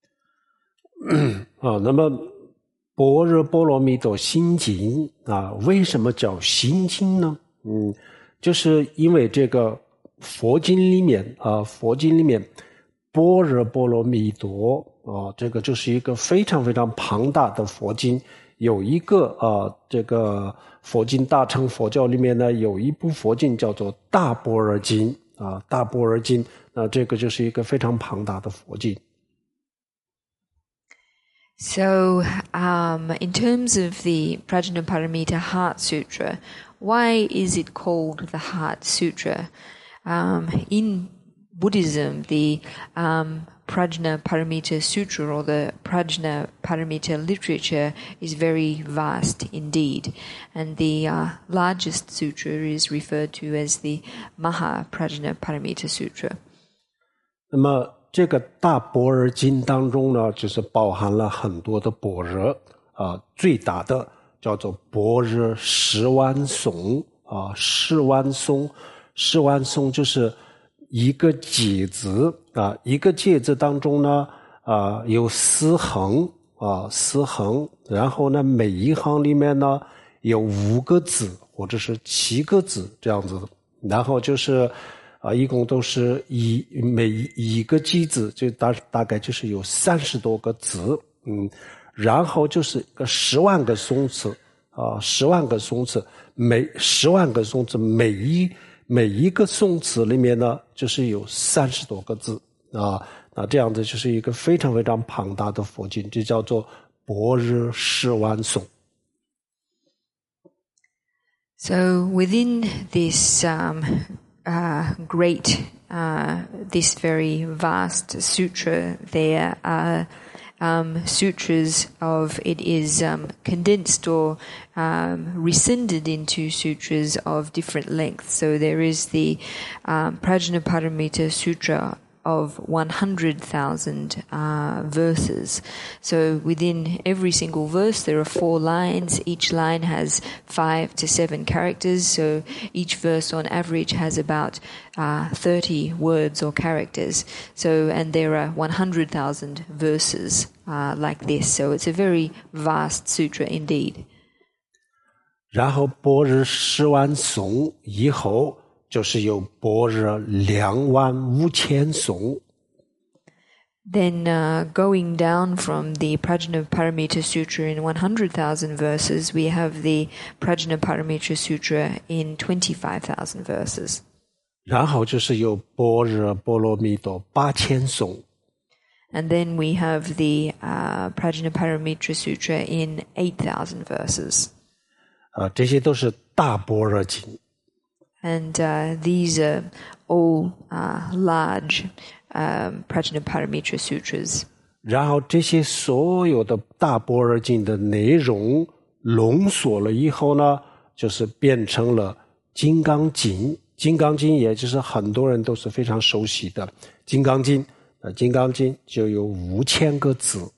啊，那么般若波罗蜜多心经啊，为什么叫心经呢？嗯，就是因为这个佛经里面啊，佛经里面般若波罗蜜多。 哦，这个就是一个非常非常庞大的佛经。有一个啊，这个佛经大乘佛教里面呢，有一部佛经叫做《大般若经》啊，《大般若经》。那这个就是一个非常庞大的佛经。 So, um, in terms of the Prajnaparamita Heart Sutra, why is it called the Heart Sutra? Um, in Buddhism, the um, Prajnaparamita Sutra or the Prajnaparamita literature is very vast indeed, and the uh, largest sutra is referred to as the Mahaprajnaparamita Sutra. 那么这个大般若经当中呢，就是包含了很多的般若啊，最大的叫做般若十万颂啊，十万颂，十万颂就是一个偈字啊，一个偈字当中呢啊有四横啊，四横，然后呢每一行里面呢有五个字或者是七个字这样子，然后就是啊一共都是一每一个偈字就大大概就是有三十多个字，嗯，然后就是个十万个颂词啊，十万个颂词，每十万个颂词每一。每一个颂词里面呢，就是有三十多个字啊，那这样子就是一个非常非常庞大的佛经，就叫做般若十万颂。 So within this um, uh, great uh, this very vast sutra, there are um, sutras of, it is um, condensed or um, rescinded into sutras of different lengths. So there is the um, Prajnaparamita Sutra of one hundred thousand uh, verses. So within every single verse there are four lines. Each line has five to seven characters. So each verse on average has about uh, thirty words or characters. So, and there are one hundred thousand verses uh, like this. So it's a very vast sutra indeed. 然后般若十万颂以后就是有般若两万五千颂。 Then uh, going down from the Prajnaparamita Sutra in one hundred thousand verses, we have the Prajnaparamita Sutra in twenty-five thousand verses. 然后就是有般若波罗蜜多八千颂。 And then we have the uh, Prajnaparamita Sutra in eight thousand verses. 啊，这些都是大般若经。 And uh, these are all uh, large um, Prajnaparamita Sutras. 然后这些所有的大般若经的内容浓缩了以后呢，就是变成了金刚经。金刚经也就是很多人都是非常熟悉的金刚经。那金刚经就有五千个字。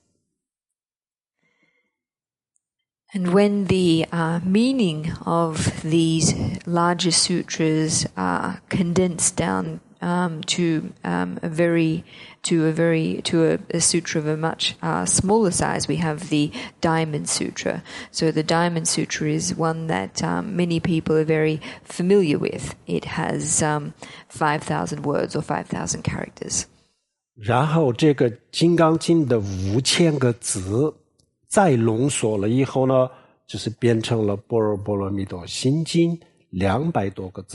And when the uh, meaning of these larger sutras are condensed down um, to um, a very, to a very, to a, a sutra of a much uh, smaller size, we have the Diamond Sutra. So the Diamond Sutra is one that um, many people are very familiar with. It has um, five thousand words or five thousand characters. 然后这个金刚经的五千个字。 再浓缩了以后呢，就是变成了般若波罗蜜多心经两百多个字。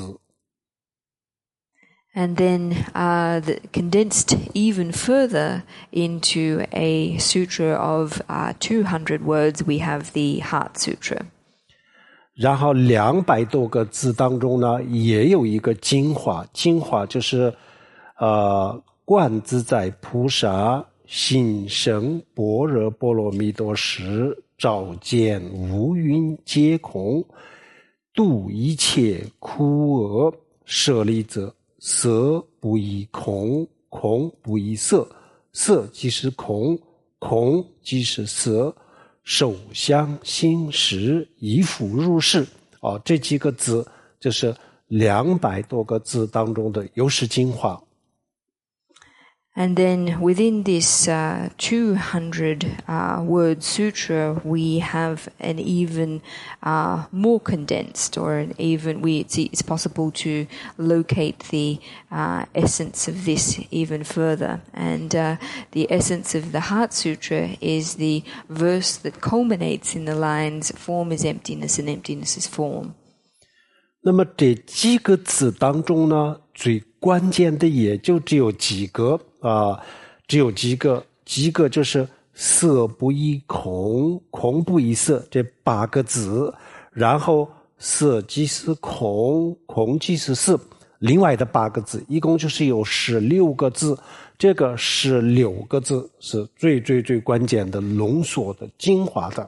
And then uh, the, condensed even further into a sutra of uh, two hundred words, we have the Heart Sutra. 然后两百多个字当中呢，也有一个精华，精华就是呃，观自在菩萨。 心生般若波罗蜜多时，照见五蕴皆空，度一切苦厄。舍利子，色不异空，空不异色，色即是空，空即是色，受想行识，一复如是。哦，这几个字就是两百多个字当中的有识精华。 And then within this uh, two hundred uh, word sutra, we have an even uh, more condensed, or an even we it's, it's possible to locate the uh, essence of this even further. And uh, the essence of the Heart Sutra is the verse that culminates in the lines "Form is emptiness, and emptiness is form." 那么这几个字当中呢，最关键的也就只有几个。 啊，只有几个，几个就是色不异空，空不异色这八个字，然后色即是空，空即是色，另外的八个字，一共就是有十六个字。这个十六个字是最最最关键的、浓缩的、精华的。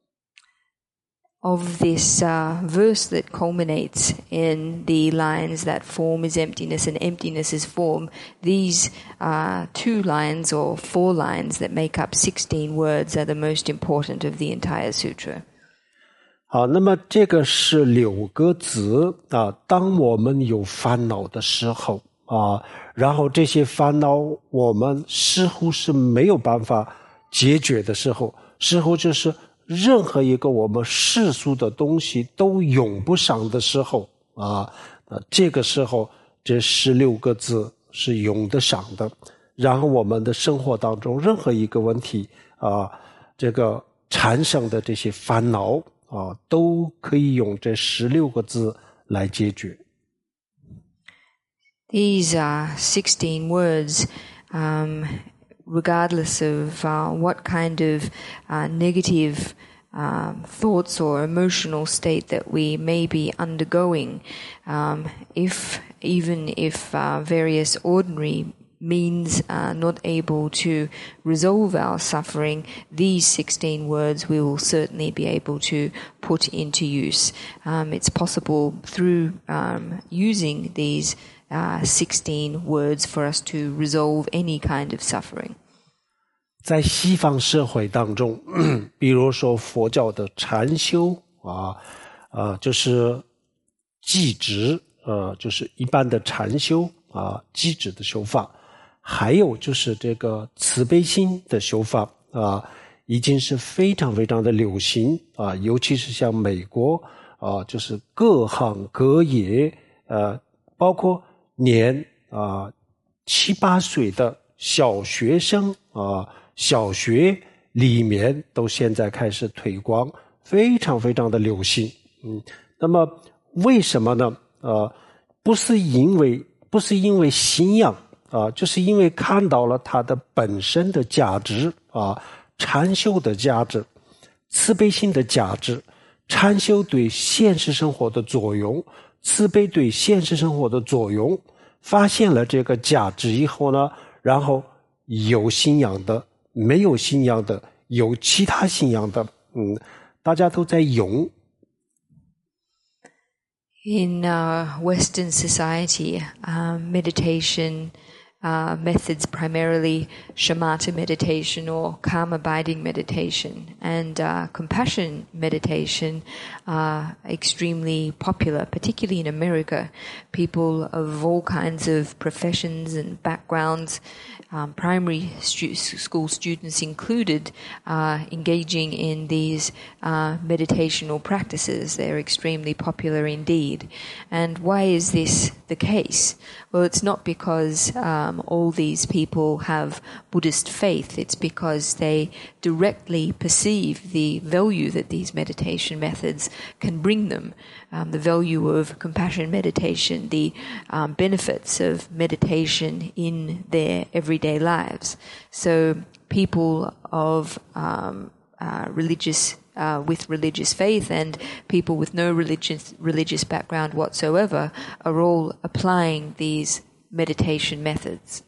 Of this uh, verse that culminates in the lines that form is emptiness and emptiness is form, these uh, two lines or four lines that make up sixteen words are the most important of the entire sutra. 好，那么这个是六个字啊。当我们有烦恼的时候啊，然后这些烦恼我们似乎是没有办法解决的时候，似乎就是。 任何一个我们世俗的东西都用不上的时候啊，那这个时候这十六个字是用得上的。然后我们的生活当中任何一个问题啊，这个产生的这些烦恼啊，都可以用这十六个字来解决。 These are sixteen words. Um, regardless of uh, what kind of uh, negative uh, thoughts or emotional state that we may be undergoing, um, if even if uh, various ordinary means are not able to resolve our suffering, these sixteen words we will certainly be able to put into use. Um, it's possible through um, using these uh, sixteen words for us to resolve any kind of suffering. 在西方社会当中，比如说佛教的禅修啊，呃，就是寂止，呃，就是一般的禅修啊，寂止的修法。还有就是这个慈悲心的修法啊，已经是非常非常的流行啊，尤其是像美国啊，就是各行各业，呃，包括年啊七八岁的小学生啊，小学里面都现在开始推广，非常非常的流行。嗯，那么为什么呢？呃，不是因为不是因为信仰。啊，就是因为看到了它的本身的价值啊，禅修的价值，慈悲心的价值，禅修对现实生活的作用，慈悲对现实生活的作用，发现了这个价值以后呢，然后有信仰的，没有信仰的，有其他信仰的，嗯，大家都在用。 In uh, Western society, uh, meditation Uh, methods, primarily shamatha meditation or calm abiding meditation and uh, compassion meditation, are extremely popular, particularly in America. People of all kinds of professions and backgrounds, um, primary stu- school students included, are engaging in these uh, meditational practices. They're extremely popular indeed. And why is this the case? Well, it's not because um, all these people have Buddhist faith. It's because they directly perceive the value that these meditation methods can bring them, um, the value of compassion meditation, the um, benefits of meditation in their everyday lives. So people of um, uh, religious Uh, with religious faith and people with no religious religious background whatsoever are all applying these meditation methods.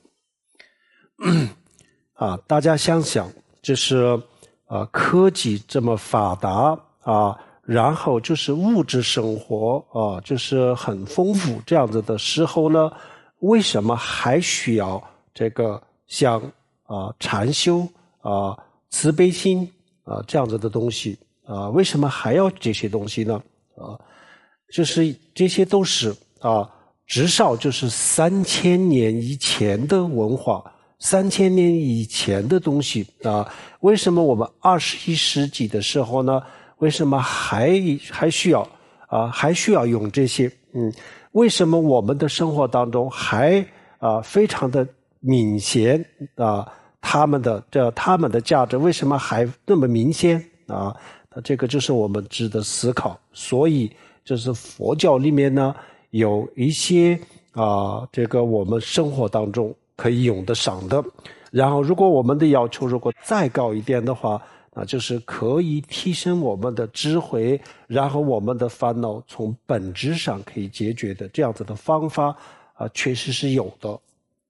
啊，大家想想，就是啊，科技这么发达啊，然后就是物质生活啊，就是很丰富这样子的时候呢，为什么还需要这个像啊禅修啊慈悲心啊这样子的东西啊？为什么还要这些东西呢？啊，就是这些都是啊，至少就是三千年以前的文化，三千年以前的东西啊。为什么我们二十一世纪的时候呢？为什么还还需要啊？还需要用这些？嗯，为什么我们的生活当中还啊非常的明显啊？他们的这他们的价值为什么还那么明显啊？这个就是我们值得思考。所以，就是佛教里面呢有一些啊，这个我们生活当中可以用得上的。然后，如果我们的要求如果再高一点的话，那就是可以提升我们的智慧，然后我们的烦恼从本质上可以解决的这样子的方法啊，确实是有的。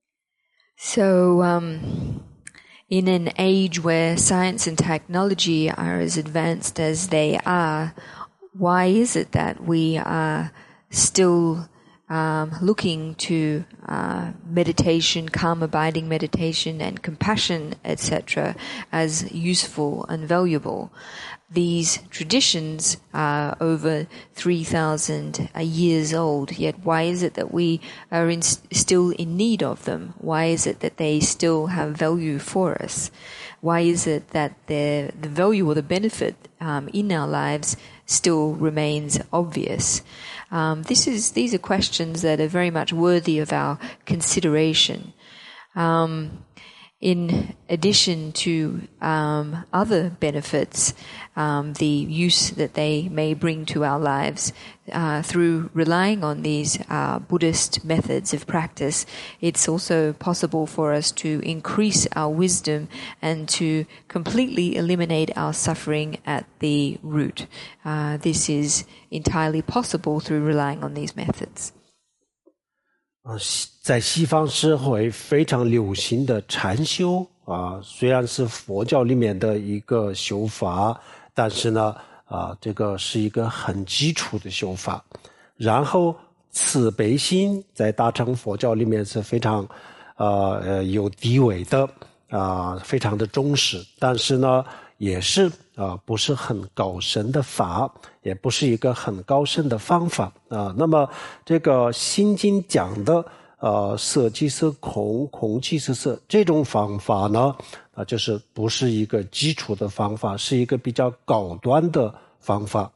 So, um, in an age where science and technology are as advanced as they are, why is it that we are still um, looking to uh, meditation, calm abiding meditation and compassion, et cetera, as useful and valuable? These traditions are over three thousand years old, yet why is it that we are in, still in need of them? Why is it that they still have value for us? Why is it that the, the value or the benefit um, in our lives still remains obvious? Um, this is these are questions that are very much worthy of our consideration. Um, in addition to um, other benefits, um, the use that they may bring to our lives uh, through relying on these uh, Buddhist methods of practice, it's also possible for us to increase our wisdom and to completely eliminate our suffering at the root. Uh, this is entirely possible through relying on these methods. 啊，在西方社会非常流行的禅修啊，虽然是佛教里面的一个修法，但是呢，啊，这个是一个很基础的修法。然后慈悲心在大乘佛教里面是非常，呃呃有地位的啊、呃，非常的重视，但是呢，也是啊、呃、不是很高深的法，也不是一个很高深的方法啊、呃。那么这个心经讲的呃色即是空，空即是色这种方法呢，啊、呃、就是不是一个基础的方法，是一个比较高端的方法。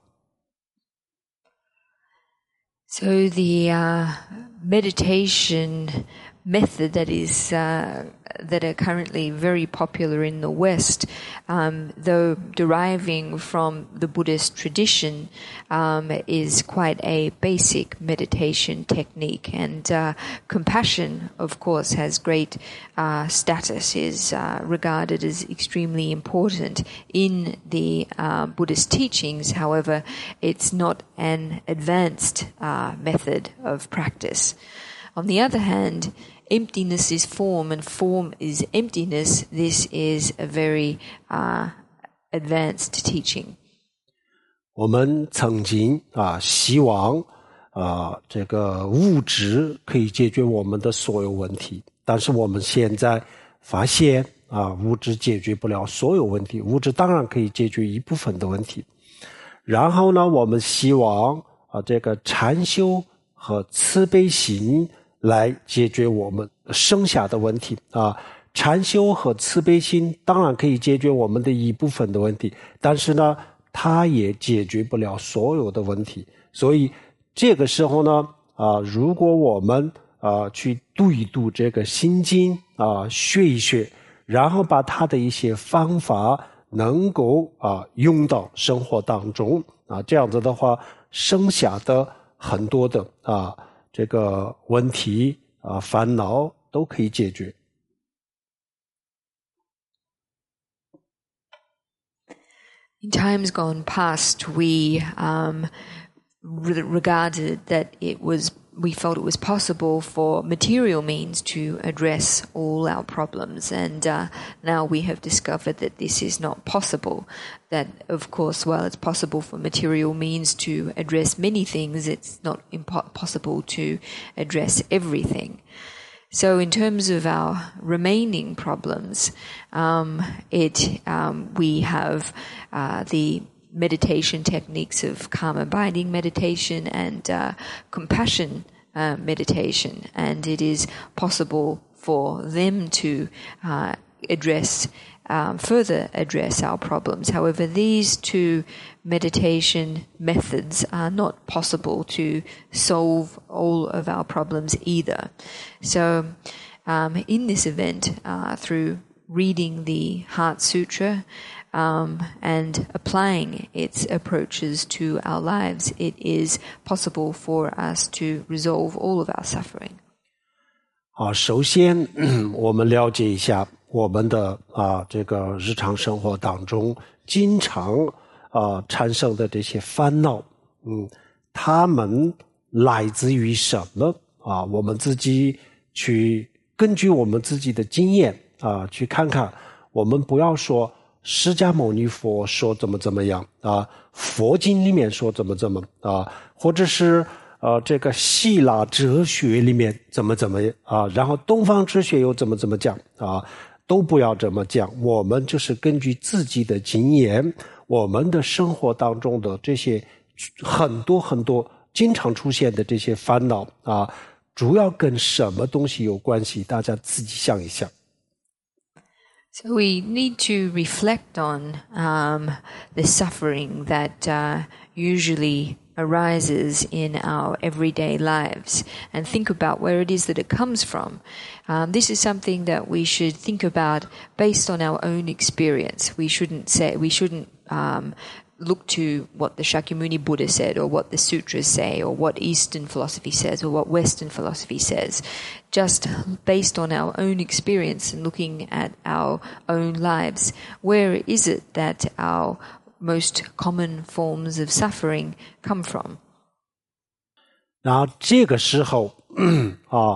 So the uh, meditation method that is uh, that are currently very popular in the West, um, though deriving from the Buddhist tradition, um, is quite a basic meditation technique. And uh, compassion, of course, has great uh, status, is uh, regarded as extremely important in the uh, Buddhist teachings. However, it's not an advanced uh, method of practice. On the other hand, emptiness is form and form is emptiness. This is a very uh, advanced teaching. 我们曾经啊希望啊这个物质可以解决我们的所有问题，但是我们现在发现啊物质解决不了所有问题，物质当然可以解决一部分的问题。然后呢，我们希望啊这个禅修和慈悲心来解决我们剩下的问题啊，禅修和慈悲心当然可以解决我们的一部分的问题，但是呢，它也解决不了所有的问题。所以这个时候呢，啊，如果我们啊去读一读这个心经啊，学一学，然后把它的一些方法能够啊用到生活当中啊，这样子的话，剩下的很多的啊。这个问题啊，烦恼都可以解决。 In times gone past, we um, regarded that it was, we felt it was possible for material means to address all our problems, and uh, now we have discovered that this is not possible. That, of course, while it's possible for material means to address many things, it's not impo- possible to address everything. So in terms of our remaining problems, um, it um, we have uh, the meditation techniques of calm abiding meditation and uh, compassion uh, meditation, and it is possible for them to uh, address Um, further address our problems. However, these two meditation methods are not possible to solve all of our problems either. So, um, in this event, uh, through reading the Heart Sutra um, and applying its approaches to our lives, it is possible for us to resolve all of our suffering. 好，首先我们了解一下我们的啊这个日常生活当中经常啊产生的这些烦恼，嗯，它们来自于什么啊？我们自己去根据我们自己的经验啊去看看，我们不要说释迦牟尼佛说怎么怎么样啊，佛经里面说怎么怎么啊，或者是呃，这个希腊哲学里面怎么怎么啊，然后东方哲学又怎么怎么讲啊，都不要这么讲。我们就是根据自己的经验，我们的生活当中的这些很多很多经常出现的这些烦恼啊，主要跟什么东西有关系？大家自己想一想。 So we need to reflect on um, the suffering that uh, usually arises in our everyday lives and think about where it is that it comes from. Um, this is something that we should think about based on our own experience. We shouldn't say, we shouldn't um, look to what the Shakyamuni Buddha said or what the sutras say or what Eastern philosophy says or what Western philosophy says. Just based on our own experience and looking at our own lives, where is it that our most common forms of suffering come from? 然后这个时候啊，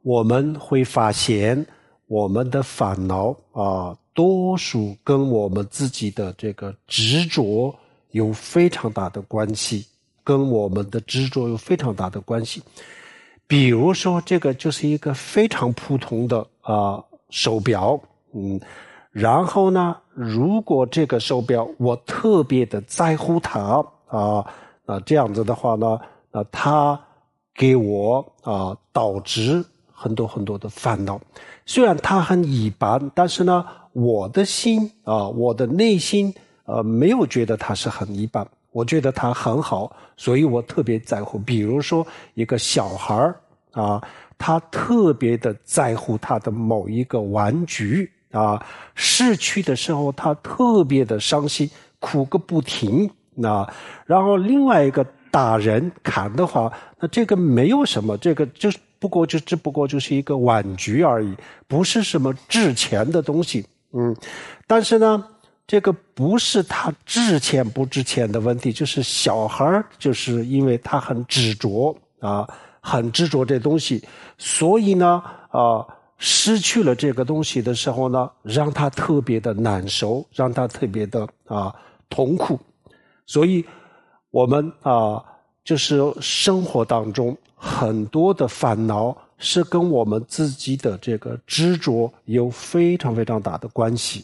我们会发现我们的烦恼啊，多数跟我们自己的这个执着有非常大的关系，跟我们的执着有非常大的关系。比如说这个就是一个非常普通的啊手表，嗯，然后呢，如果这个手表我特别的在乎它啊，那这样子的话呢，那它给我啊导致很多很多的烦恼。虽然它很一般，但是呢，我的心啊，我的内心呃没有觉得它是很一般，我觉得它很好，所以我特别在乎。比如说一个小孩啊，他特别的在乎他的某一个玩具啊，失去的时候他特别的伤心，哭个不停啊。然后另外一个大人看的话，那这个没有什么，这个就是不过就只不过就是一个玩具而已，不是什么值钱的东西。嗯，但是呢，这个不是他值钱不值钱的问题，就是小孩就是因为他很执着啊，很执着这东西，所以呢啊失去了这个东西的时候呢，让他特别的难受，让他特别的啊痛苦。所以我们啊就是生活当中很多的烦恼是跟我们自己的这个执着有非常非常大的关系。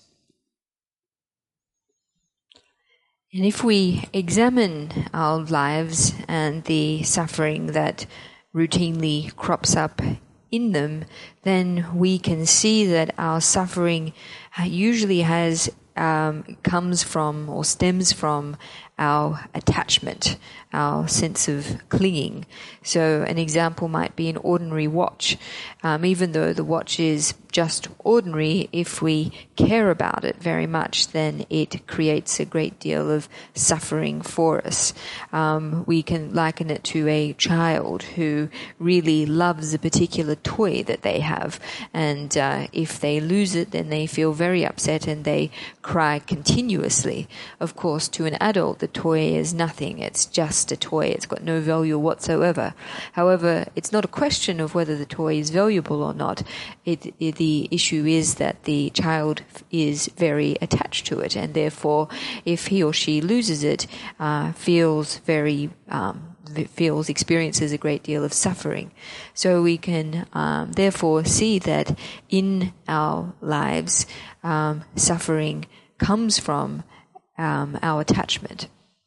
And if we examine our lives and the suffering that routinely crops up in them, then we can see that our suffering usually has um, comes from or stems from our attachment, our sense of clinging. So an example might be an ordinary watch. Um, even though the watch is just ordinary, if we care about it very much, then it creates a great deal of suffering for us. Um, we can liken it to a child who really loves a particular toy that they have, and uh, if they lose it, then they feel very upset and they cry continuously. Of course, to an adult, the toy is nothing. It's just a toy. It's got no value whatsoever. However, it's not a question of whether the toy is valuable or not. It, it, the issue is that the child is very attached to it, and therefore, if he or she loses it, uh, feels very um, feels experiences a great deal of suffering. So we can um, therefore see that in our lives, um, suffering comes from um, our attachment.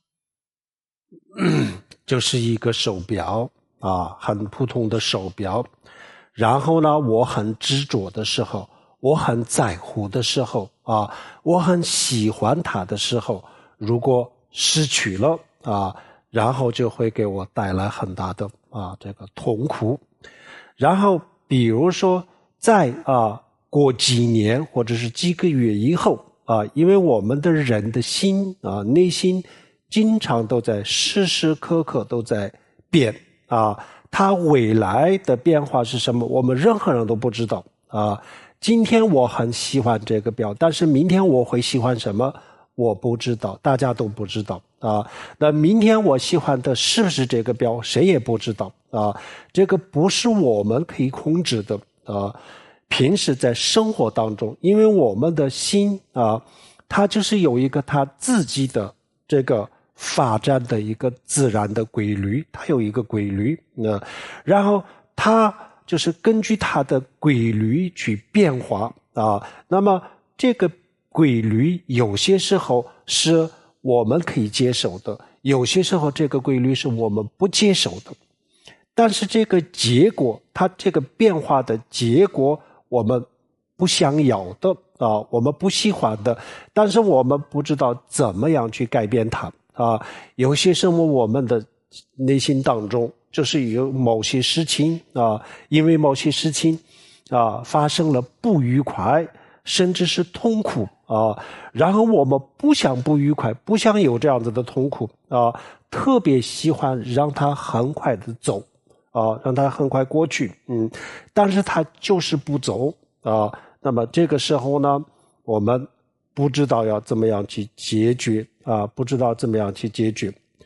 就是一个手表啊，很普通的手表。然后呢，我很执着的时候，我很在乎的时候啊，我很喜欢它的时候，如果失去了啊，然后就会给我带来很大的啊这个痛苦。然后比如说在啊过几年或者是几个月以后啊，因为我们的人的心啊内心经常都在时时刻刻都在变啊，它未来的变化是什么，我们任何人都不知道啊。今天我很喜欢这个表，但是明天我会喜欢什么，我不知道，大家都不知道啊。那明天我喜欢的是不是这个表，谁也不知道啊。这个不是我们可以控制的啊。平时在生活当中，因为我们的心啊，它就是有一个它自己的这个发展的一个自然的规律，它有一个规律，呃，然后它就是根据它的规律去变化啊。那么这个规律有些时候是我们可以接受的，有些时候这个规律是我们不接受的。但是这个结果，它这个变化的结果，我们不想要的啊，我们不喜欢的，但是我们不知道怎么样去改变它。啊，有些时候我们的内心当中就是有某些事情啊，因为某些事情啊发生了不愉快，甚至是痛苦啊，然后我们不想不愉快，不想有这样子的痛苦啊，特别喜欢让它很快的走啊，让它很快过去，嗯，但是它就是不走啊，那么这个时候呢，我们不知道要怎么样去解决啊，不知道怎么样去解决。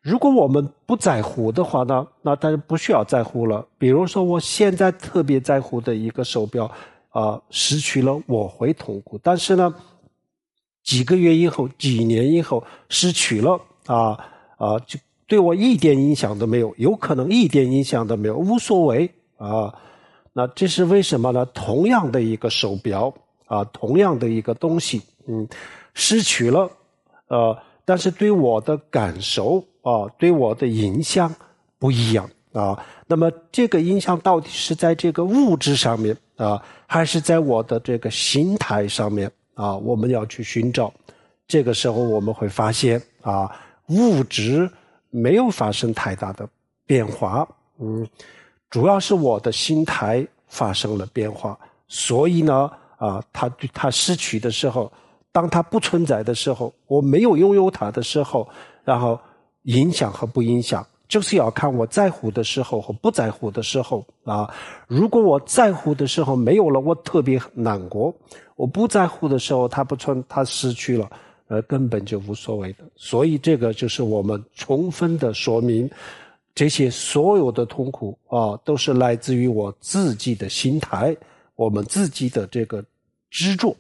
如果我们不在乎的话呢，那当然不需要在乎了。比如说我现在特别在乎的一个手表啊、呃，失去了我会痛苦，但是呢几个月以后几年以后失去了啊啊，就对我一点影响都没有，有可能一点影响都没有，无所谓啊。那这是为什么呢？同样的一个手表啊，同样的一个东西，嗯，失去了，呃，但是对我的感受啊，对我的影响不一样啊。那么这个影响到底是在这个物质上面啊，还是在我的这个心态上面啊？我们要去寻找。这个时候我们会发现啊，物质没有发生太大的变化，嗯。主要是我的心态发生了变化，所以呢，啊，它它失去的时候，当它不存在的时候，我没有拥有它的时候，然后影响和不影响，就是要看我在乎的时候和不在乎的时候啊。如果我在乎的时候没有了，我特别难过；我不在乎的时候，它不存，它失去了，呃，根本就无所谓的。所以这个就是我们充分的说明。这些所有的痛苦啊，都是来自于我自己的心态，我们自己的这个执着。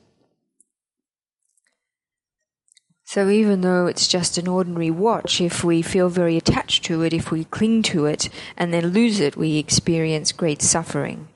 So even though it's just an ordinary watch, if we feel very attached to it, if we cling to it and then lose it, we experience great suffering.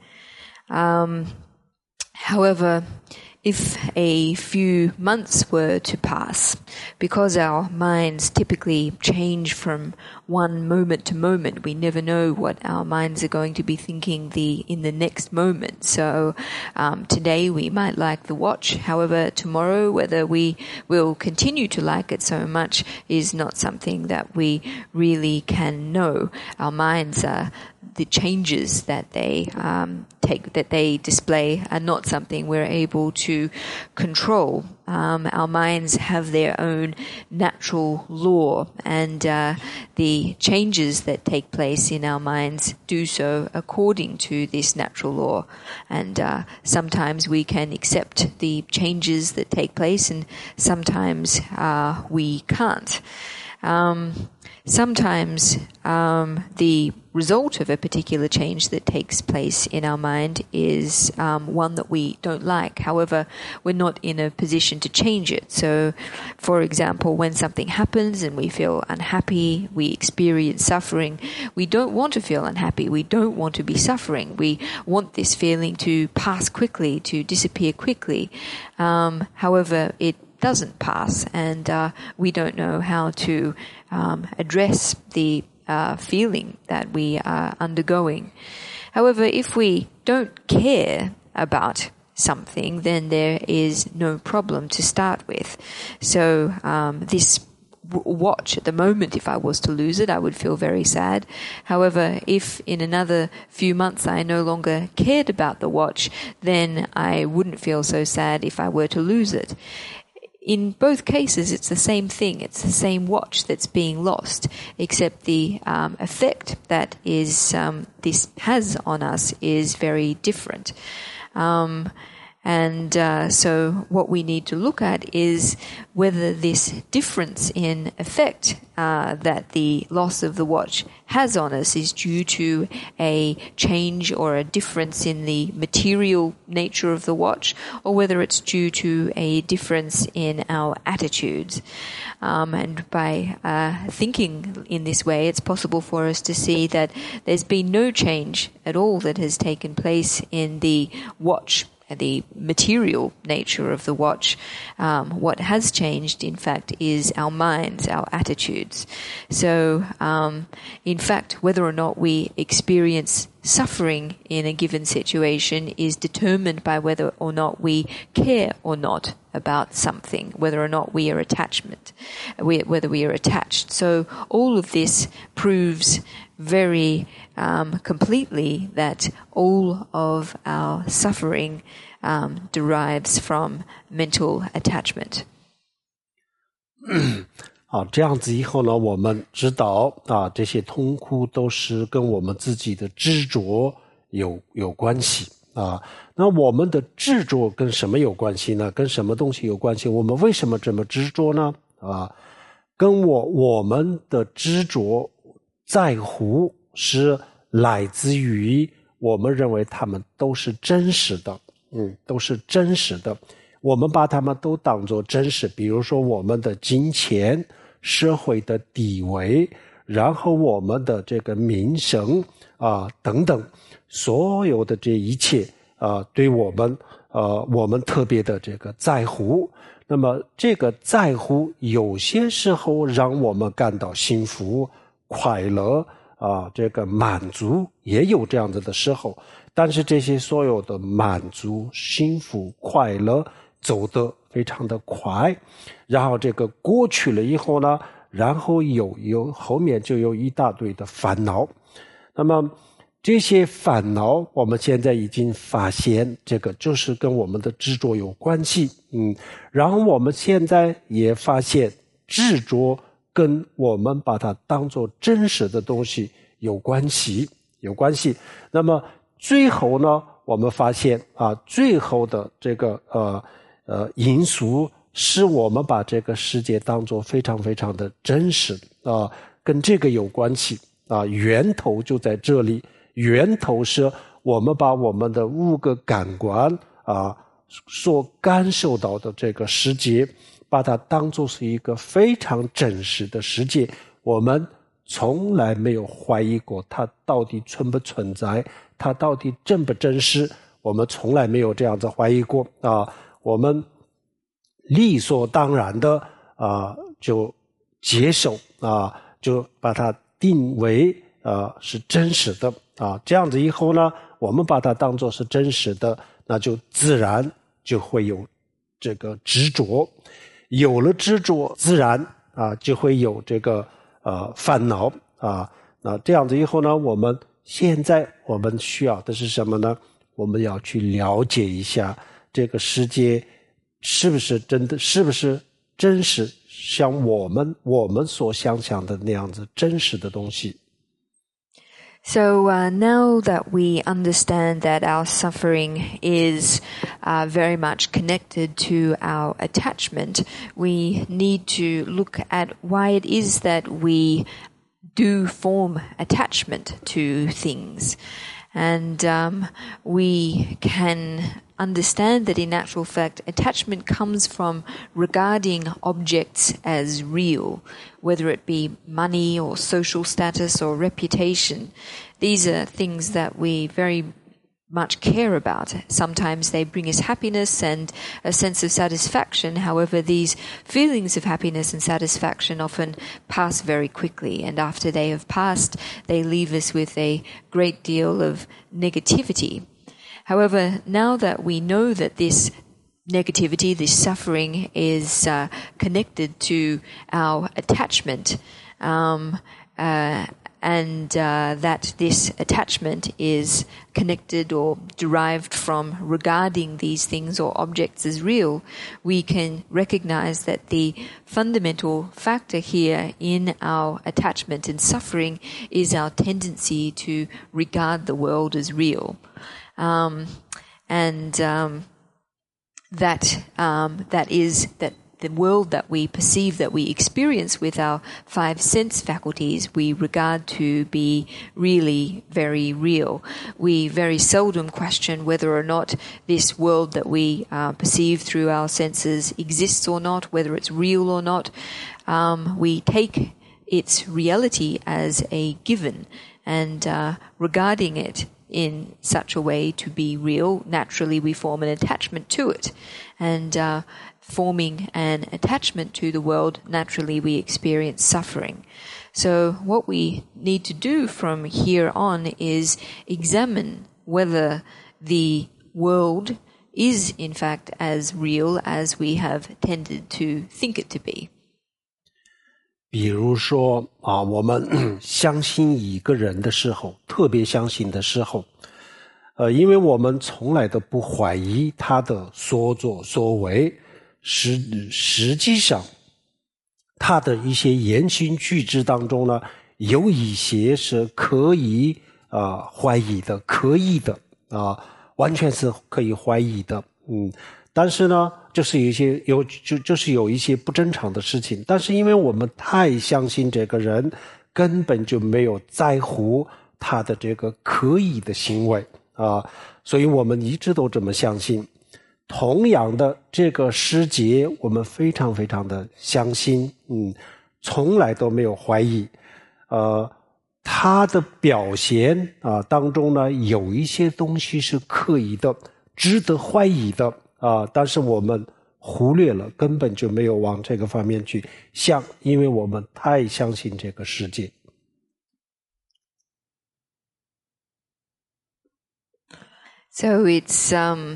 Um, however, if a few months were to pass, because our minds typically change from one moment to moment, we never know what our minds are going to be thinking the in the next moment. So um, today we might like the watch, however tomorrow whether we will continue to like it so much is not something that we really can know. Our minds are the changes that they um, take, that they display, are not something we're able to control. Um, our minds have their own natural law, and uh, the changes that take place in our minds do so according to this natural law. And uh, sometimes we can accept the changes that take place, and sometimes uh, we can't. Um, sometimes um, the result of a particular change that takes place in our mind is um, one that we don't like. However, we're not in a position to change it. So, for example, when something happens and we feel unhappy, we experience suffering, we don't want to feel unhappy. We don't want to be suffering. We want this feeling to pass quickly, to disappear quickly. Um, however, it doesn't pass, and uh, we don't know how to um, address the uh, feeling that we are undergoing. However, if we don't care about something, then there is no problem to start with. So um, this watch at the moment, if I was to lose it, I would feel very sad. However, if in another few months I no longer cared about the watch, then I wouldn't feel so sad if I were to lose it. In both cases, it's the same thing. It's the same watch that's being lost, except the um, effect that is um, this has on us is very different. Um, and uh, so what we need to look at is whether this difference in effect uh, that the loss of the watch has on us is due to a change or a difference in the material nature of the watch, or whether it's due to a difference in our attitudes. Um, and by uh, thinking in this way, it's possible for us to see that there's been no change at all that has taken place in the watch, the material nature of the watch. Um, what has changed, in fact, is our minds, our attitudes. So, um, in fact, whether or not we experience suffering in a given situation is determined by whether or not we care or not about something, whether or not we are attachment, whether we are attached. So all of this proves very um, completely that all of our suffering um, derives from mental attachment. 好，这样子以后呢，我们知道啊，这些痛苦都是跟我们自己的执着有有关系啊。那我们的执着跟什么有关系呢？跟什么东西有关系？我们为什么这么执着呢？啊， 跟我我们的执着在乎是来自于我们认为他们都是真实的，嗯，都是真实的，我们把他们都当作真实。比如说我们的金钱、社会的地位，然后我们的这个名声啊、呃、等等，所有的这一切啊、呃，对我们呃我们特别的这个在乎。那么这个在乎有些时候让我们感到幸福、快乐啊、呃，这个满足，也有这样子的时候。但是这些所有的满足、幸福、快乐走得非常的快，然后这个过去了以后呢，然后有有后面就有一大堆的烦恼。那么这些烦恼我们现在已经发现，这个就是跟我们的执着有关系，嗯，然后我们现在也发现执着跟我们把它当作真实的东西有关系，有关系。那么最后呢，我们发现啊，最后的这个呃呃因素是我们把这个世界当作非常非常的真实啊，跟这个有关系啊，源头就在这里。源头是我们把我们的五个感官啊所感受到的这个世界，把它当作是一个非常真实的世界，我们从来没有怀疑过它到底存不存在，它到底真不真实，我们从来没有这样子怀疑过啊，我们理所当然的啊就接受啊，就把它定为呃是真实的啊，这样子以后呢，我们把它当作是真实的，那就自然就会有这个执着，有了执着，自然啊就会有这个呃烦恼啊。那这样子以后呢，我们现在我们需要的是什么呢？我们要去了解一下这个世界是不是真的，是不是真实，像我们我们所想象的那样子真实的东西。 So uh, now that we understand that our suffering is uh, very much connected to our attachment, we need to look at why it is that we do form attachment to things. And um, we can understand that in actual fact attachment comes from regarding objects as real, whether it be money or social status or reputation. These are things that we very much care about. Sometimes they bring us happiness and a sense of satisfaction. However, these feelings of happiness and satisfaction often pass very quickly, and after they have passed, they leave us with a great deal of negativity. However, now that we know that this negativity, this suffering is uh, connected to our attachment, um, uh, and uh, that this attachment is connected or derived from regarding these things or objects as real, we can recognize that the fundamental factor here in our attachment and suffering is our tendency to regard the world as real. Um, and um, that um, that is that the world that we perceive, that we experience with our five sense faculties, we regard to be really very real. We very seldom question whether or not this world that we uh, perceive through our senses exists or not, whether it's real or not. Um, we take its reality as a given, and uh, regarding it in such a way to be real, naturally we form an attachment to it. And uh, forming an attachment to the world, naturally we experience suffering. So what we need to do from here on is examine whether the world is in fact as real as we have tended to think it to be. 比如说啊，我们相信一个人的时候，特别相信的时候，呃，因为我们从来都不怀疑他的所作所为，实实际上他的一些言行举止当中呢，有一些是可以啊、呃、怀疑的，可以的啊、呃，完全是可以怀疑的，嗯。 但是呢就是有一些有就就是有一些不正常的事情，但是因为我们太相信这个人，根本就没有在乎他的这个可疑的行为啊，所以我们一直都这么相信。同样的这个师姐，我们非常非常的相信，嗯，从来都没有怀疑。呃，他的表现啊当中呢，有一些东西是刻意的，值得怀疑的啊，但是我们忽略了，根本就没有往这个方面去想，因为我们太相信这个世界。 So it's um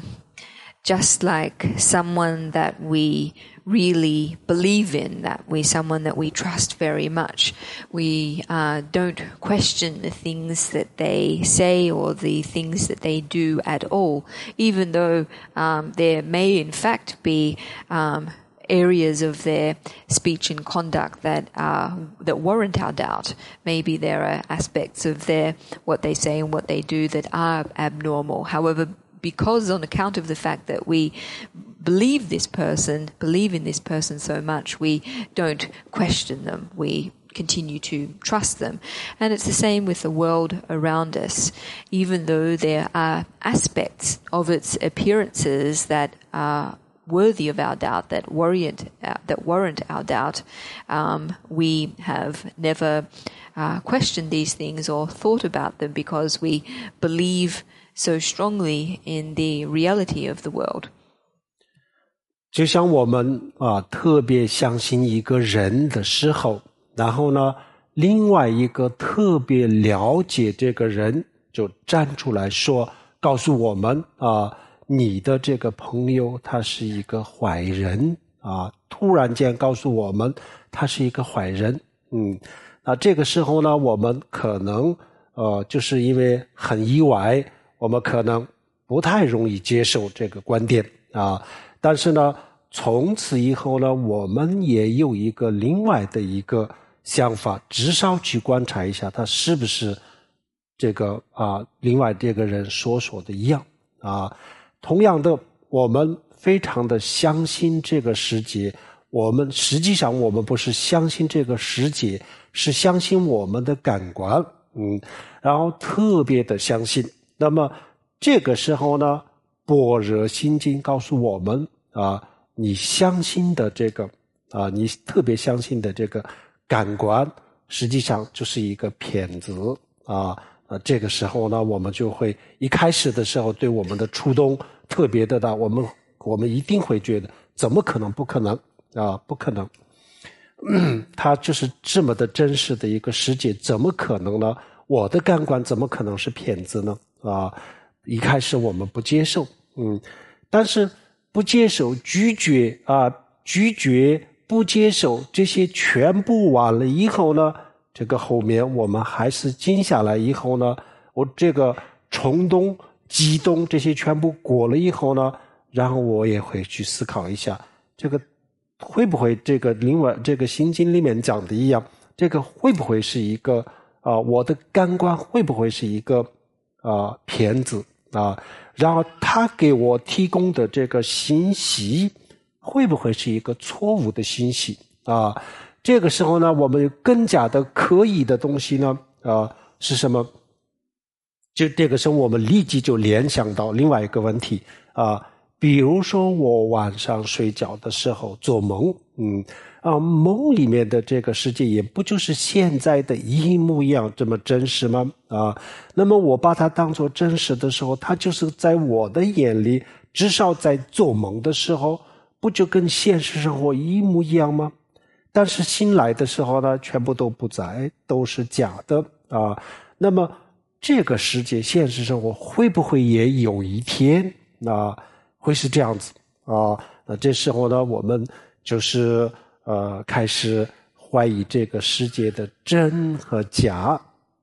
just like someone that we really believe in, that we someone that we trust very much. We uh, don't question the things that they say or the things that they do at all, even though um, there may in fact be um, areas of their speech and conduct that are that warrant our doubt. Maybe there are aspects of their what they say and what they do that are abnormal. However, because on account of the fact that we believe this person, believe in this person so much, we don't question them. We continue to trust them. And it's the same with the world around us. Even though there are aspects of its appearances that are worthy of our doubt, that warrant, uh, that warrant our doubt, um, we have never uh, questioned these things or thought about them because we believe so strongly in the reality of the world. 就像我们啊特别相信一个人的时候，然后呢另外一个特别了解这个人就站出来说，告诉我们啊你的这个朋友他是一个坏人啊，突然间告诉我们他是一个坏人。嗯，那这个时候呢我们可能呃就是因为很意外，我们可能不太容易接受这个观点啊，但是呢从此以后呢我们也有一个另外的一个想法，至少去观察一下他是不是这个啊另外这个人所说的一样啊。同样的，我们非常的相信这个世界，我们实际上我们不是相信这个世界，是相信我们的感官，嗯，然后特别的相信。那么这个时候呢般若心经告诉我们啊，你相信的这个啊，你特别相信的这个感官实际上就是一个骗子啊。呃，这个时候呢我们就会一开始的时候对我们的触动特别的大，我们我们一定会觉得怎么可能，不可能啊，不可能，嗯，它就是这么的真实的一个世界，怎么可能呢？我的感官怎么可能是骗子呢？啊，一开始我们不接受，嗯，但是不接受、拒绝啊，拒绝、不接受，这些全部完了以后呢，这个后面我们还是静下来以后呢，我这个冲动、激动这些全部过了以后呢，然后我也会去思考一下，这个会不会这个另外这个心经里面讲的一样，这个会不会是一个啊、呃，我的感官会不会是一个啊、呃、骗子啊？然后他给我提供的这个信息会不会是一个错误的信息啊？这个时候呢，我们更加的可疑的东西呢，啊，是什么？就这个时候，我们立即就联想到另外一个问题啊，比如说我晚上睡觉的时候做梦，嗯啊，梦里面的这个世界也不就是现在的一模一样这么真实吗？啊，那么我把它当作真实的时候，它就是在我的眼里，至少在做梦的时候，不就跟现实生活一模一样吗？但是醒来的时候呢，全部都不在，都是假的啊。那么这个世界现实生活会不会也有一天啊会是这样子啊？那这时候呢，我们就是呃开始怀疑这个世界的真和假。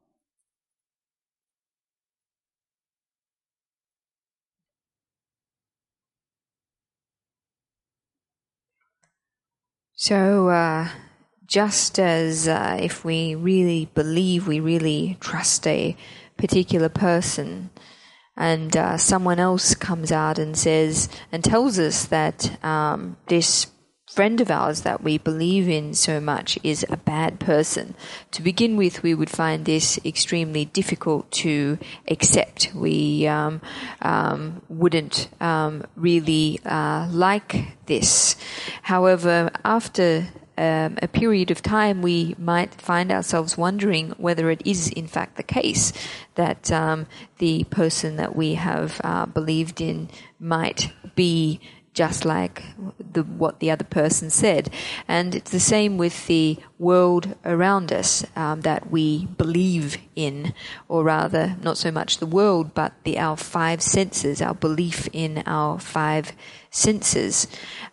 So, uh, just as uh, if we really believe, we really trust a particular person, and uh, someone else comes out and says and tells us that um, this friend of ours that we believe in so much is a bad person. To begin with, we would find this extremely difficult to accept. We um, um, wouldn't um, really uh, like this. However, after um, a period of time, we might find ourselves wondering whether it is in fact the case that um, the person that we have uh, believed in might be just like the, what the other person said. And it's the same with the world around us um, that we believe in, or rather, not so much the world, but the our five senses, our belief in our five senses.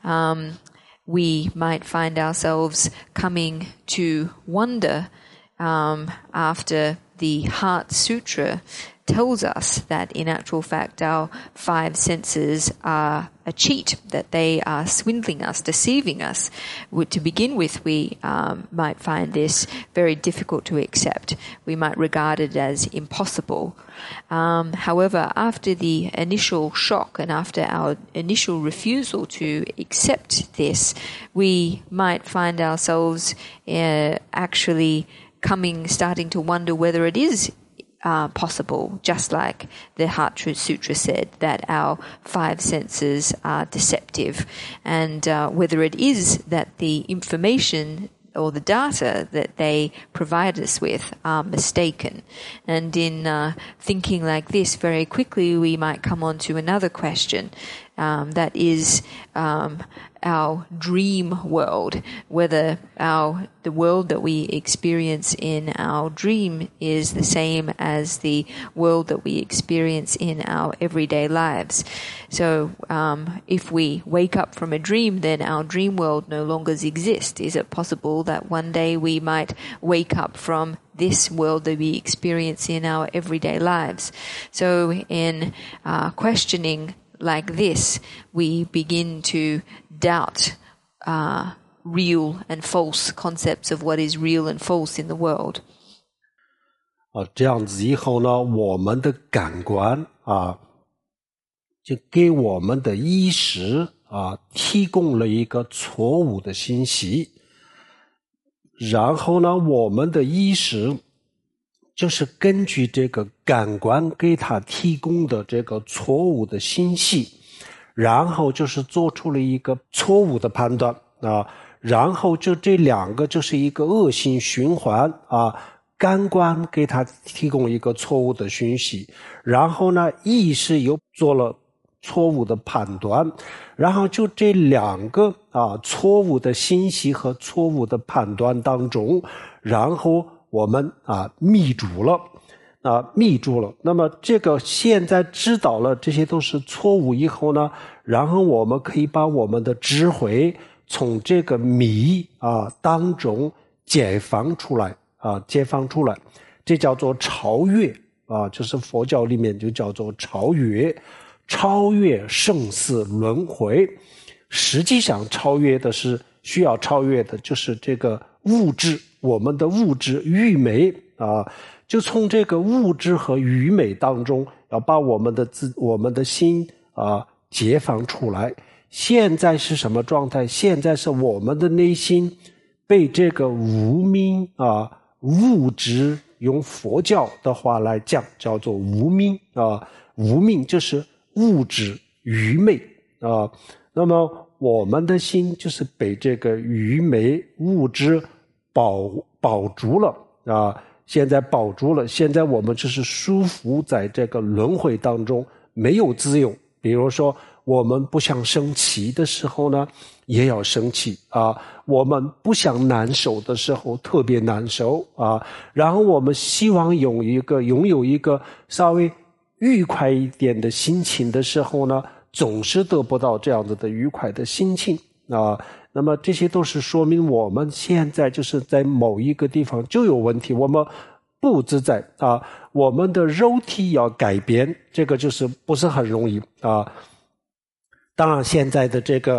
Um, we might find ourselves coming to wonder um, after the Heart Sutra tells us that in actual fact our five senses are a cheat, that they are swindling us, deceiving us. To begin with, we um, might find this very difficult to accept. We might regard it as impossible. Um, however, after the initial shock and after our initial refusal to accept this, we might find ourselves uh, actually coming, starting to wonder whether it is Uh, possible, just like the Heart Sutra said, that our five senses are deceptive, and uh, whether it is that the information or the data that they provide us with are mistaken. And in uh, thinking like this, very quickly we might come on to another question, um, that is um, our dream world, whether our the world that we experience in our dream is the same as the world that we experience in our everyday lives. So um, if we wake up from a dream, then our dream world no longer exists. Is it possible that one day we might wake up from this world that we experience in our everyday lives? So in uh, questioning like this, we begin to doubt uh, real and false concepts of what is real and false in the world. 啊，这样子以后呢，我们的感官啊，就给我们的意识啊提供了一个错误的信息，然后呢，我们的意识就是根据这个感官给他提供的这个错误的信息，然后就是做出了一个错误的判断啊，然后就这两个就是一个恶性循环啊，感官给他提供一个错误的讯息，然后呢，意识又做了错误的判断，然后就这两个啊错误的信息和错误的判断当中，然后我们啊迷住了啊迷住了。那么这个现在知道了这些都是错误以后呢，然后我们可以把我们的智慧从这个迷啊当中解放出来啊解放出来，这叫做超越啊，就是佛教里面就叫做超越，超越生死轮回。实际上超越的是需要超越的就是这个物质，我们的物质愚昧啊，就从这个物质和愚昧当中要把我们的自我们的心啊解放出来。现在是什么状态？现在是我们的内心被这个无明啊物质，用佛教的话来讲叫做无明啊，无明就是物质愚昧啊。那么我们的心就是被这个愚昧物质保保住了啊，现在保住了，现在我们就是束缚在这个轮回当中，没有自由。比如说我们不想生气的时候呢，也要生气啊；我们不想难受的时候，特别难受啊。然后我们希望有一个拥有一个稍微愉快一点的心情的时候呢，总是得不到这样子的愉快的心情啊。那么这些都是说明我们现在就是在某一个地方就有问题，我们不自在啊。我们的肉体要改变，这个就是不是很容易啊。当然现在的这个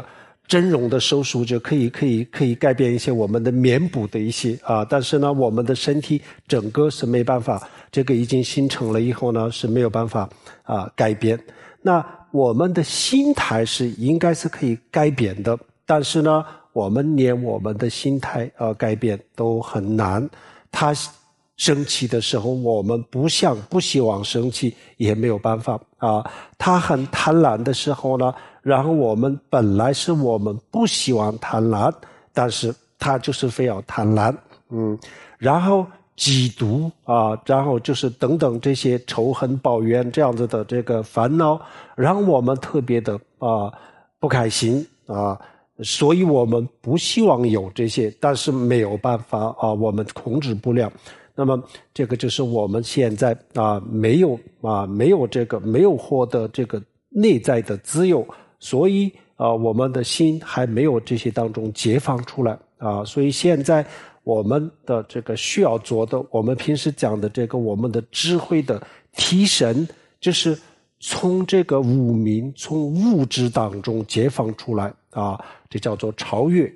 整容的手术就可以可以可以改变一些我们的面部的一些啊，但是呢，我们的身体整个是没办法，这个已经形成了以后呢是没有办法啊改变。那我们的心态是应该是可以改变的，但是呢，我们连我们的心态啊改变都很难。他生气的时候，我们不想不希望生气也没有办法啊。他很贪婪的时候呢，然后我们本来是我们不希望贪婪，但是他就是非要贪婪，嗯，然后嫉妒啊，然后就是等等这些仇恨、抱怨这样子的这个烦恼，让我们特别的啊不开心啊。所以我们不希望有这些，但是没有办法啊，我们控制不了。那么这个就是我们现在啊没有啊没有这个没有获得这个内在的自由，所以啊我们的心还没有这些当中解放出来啊。所以现在我们的这个需要做的，我们平时讲的这个我们的智慧的提升，就是从这个无明从物质当中解放出来啊，这叫做超越。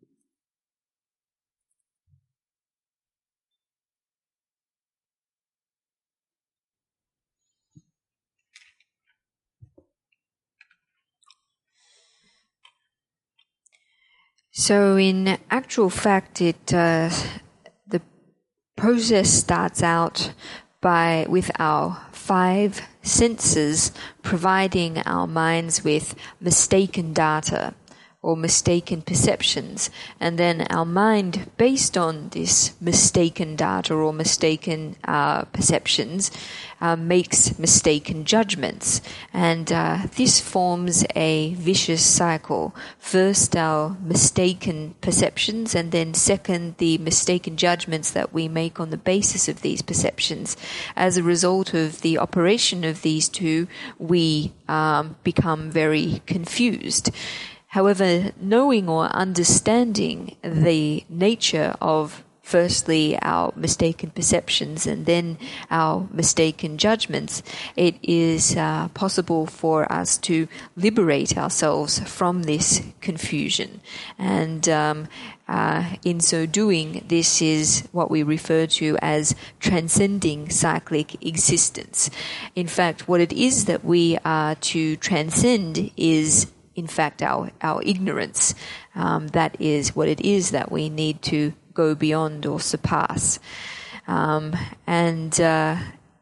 So in actual fact, it uh, the process starts out by with our five senses providing our minds with mistaken data or mistaken perceptions, and then our mind, based on this mistaken data or mistaken uh, perceptions, uh, makes mistaken judgments, and uh, this forms a vicious cycle. First, our mistaken perceptions, and then second, the mistaken judgments that we make on the basis of these perceptions. As a result of the operation of these two, we um, become very confused. However, knowing or understanding the nature of firstly our mistaken perceptions and then our mistaken judgments, it is uh, possible for us to liberate ourselves from this confusion. And um, uh, in so doing, this is what we refer to as transcending cyclic existence. In fact, what it is that we are to transcend is in fact our our ignorance. Um, that is what it is that we need to go beyond or surpass. Um, and uh,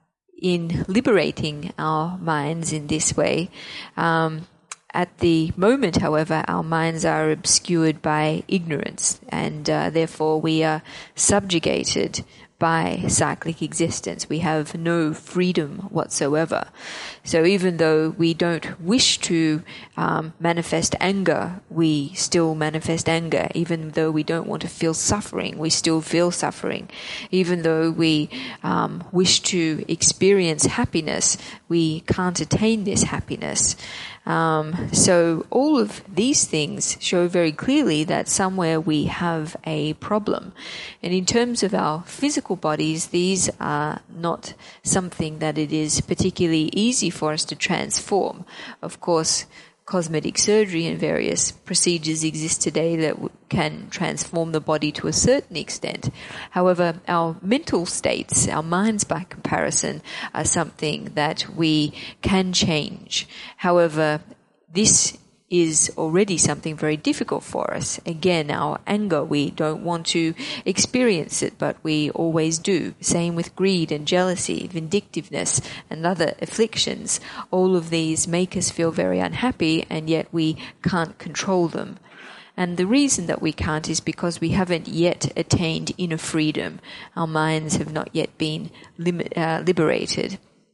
in liberating our minds in this way, um, at the moment, however, our minds are obscured by ignorance, and uh, therefore we are subjugated by cyclic existence. We have no freedom whatsoever. So even though we don't wish to um, manifest anger, we still manifest anger. Even though we don't want to feel suffering, we still feel suffering. Even though we um, wish to experience happiness, we can't attain this happiness. Um, so all of these things show very clearly that somewhere we have a problem. And in terms of our physical bodies, these are not something that it is particularly easy for us to transform. Of course, cosmetic surgery and various procedures exist today that w- can transform the body to a certain extent. However, our mental states, our minds by comparison, are something that we can change. However, this is already something very difficult for us. Again, our anger, we don't want to experience it, but we always do. Same with greed and jealousy, vindictiveness, and other afflictions. All of these make us feel very unhappy, and yet we can't control them. And the reason that we can't is because we haven't yet attained inner freedom. Our minds have not yet been lim- uh, liberated.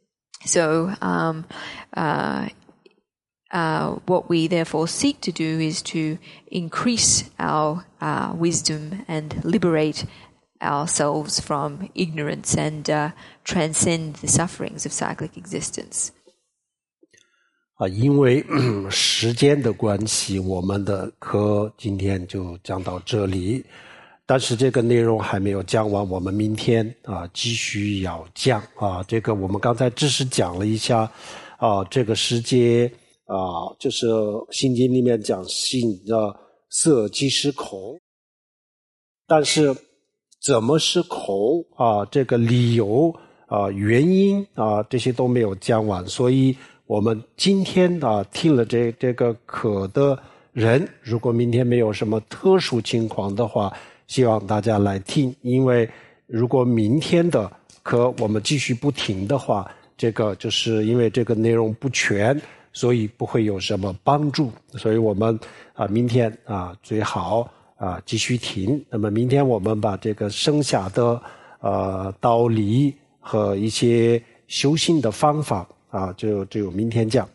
So, um, uh, Uh, what we therefore seek to do is to increase our uh, wisdom and liberate ourselves from ignorance and uh, transcend the sufferings of cyclic existence. 啊，因为时间的关系，我们的课今天就讲到这里。但是这个内容还没有讲完，我们明天啊继续要讲啊。这个我们刚才只是讲了一下啊，这个世界啊，就是心经里面讲性的色即是空，但是怎么是空啊？这个理由啊、原因啊，这些都没有讲完，所以我们今天啊听了这这个课的人，如果明天没有什么特殊情况的话，希望大家来听，因为如果明天的课我们继续不听的话，这个就是因为这个内容不全，所以不会有什么帮助，所以我们啊明天啊最好啊继续听。那么明天我们把这个剩下的呃道理和一些修行的方法啊，就只有明天讲。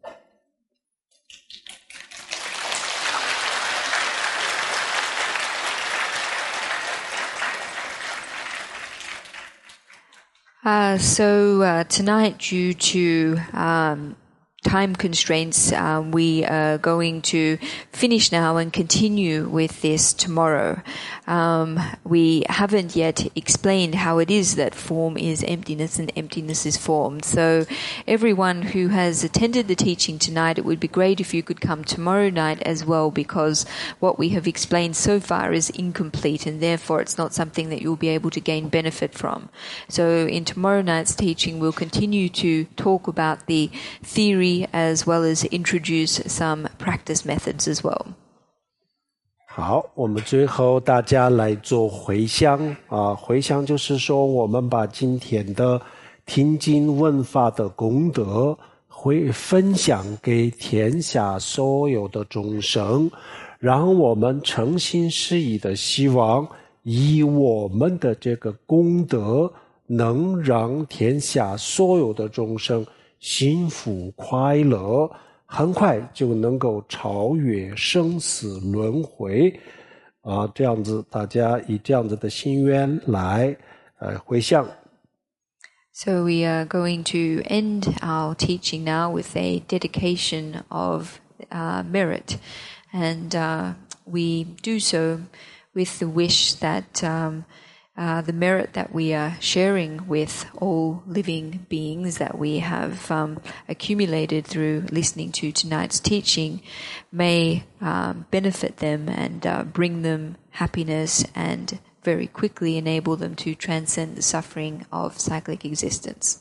Uh, so uh, tonight, due to um, time constraints, um, we are going to finish now and continue with this tomorrow. Um, we haven't yet explained how it is that form is emptiness and emptiness is form. So everyone who has attended the teaching tonight, it would be great if you could come tomorrow night as well, because what we have explained so far is incomplete and therefore it's not something that you'll be able to gain benefit from. So in tomorrow night's teaching, we'll continue to talk about the theory as well as introduce some practice methods as well. 好，我们最后大家来做回向啊，回向就是说我们把今天的听经闻法的功德会分享给天下所有的众生，然后我们诚心实意的希望以我们的这个功德能让天下所有的众生幸福快乐，很快就能够超越生死轮回啊！这样子，大家以这样子的心愿来呃回向。 So we are going to end our teaching now with a dedication of uh, merit, and uh, we do so with the wish that um, Uh, the merit that we are sharing with all living beings that we have um, accumulated through listening to tonight's teaching may um, benefit them and uh, bring them happiness and very quickly enable them to transcend the suffering of cyclic existence.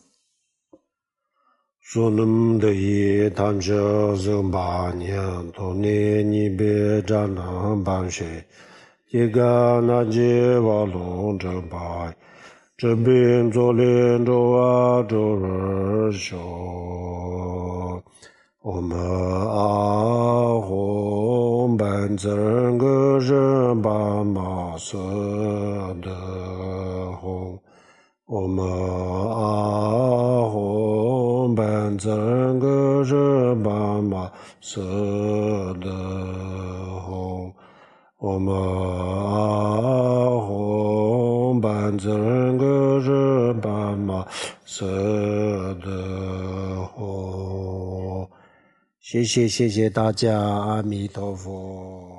Sunum de yi tan che zeng ba nian to ne ni be zhan nan ban she ye ga na je wa long zheng bai zhen bin zuo lian zhou wa zhou ren xiu wo me a hong ban zhen ge zhen ban ma se de hong wo me a hong ban zhen ge zhen ban ma se de hong wo me a hong ban zhen ge zhen ban ma se de hong。谢谢谢谢大家，阿弥陀佛。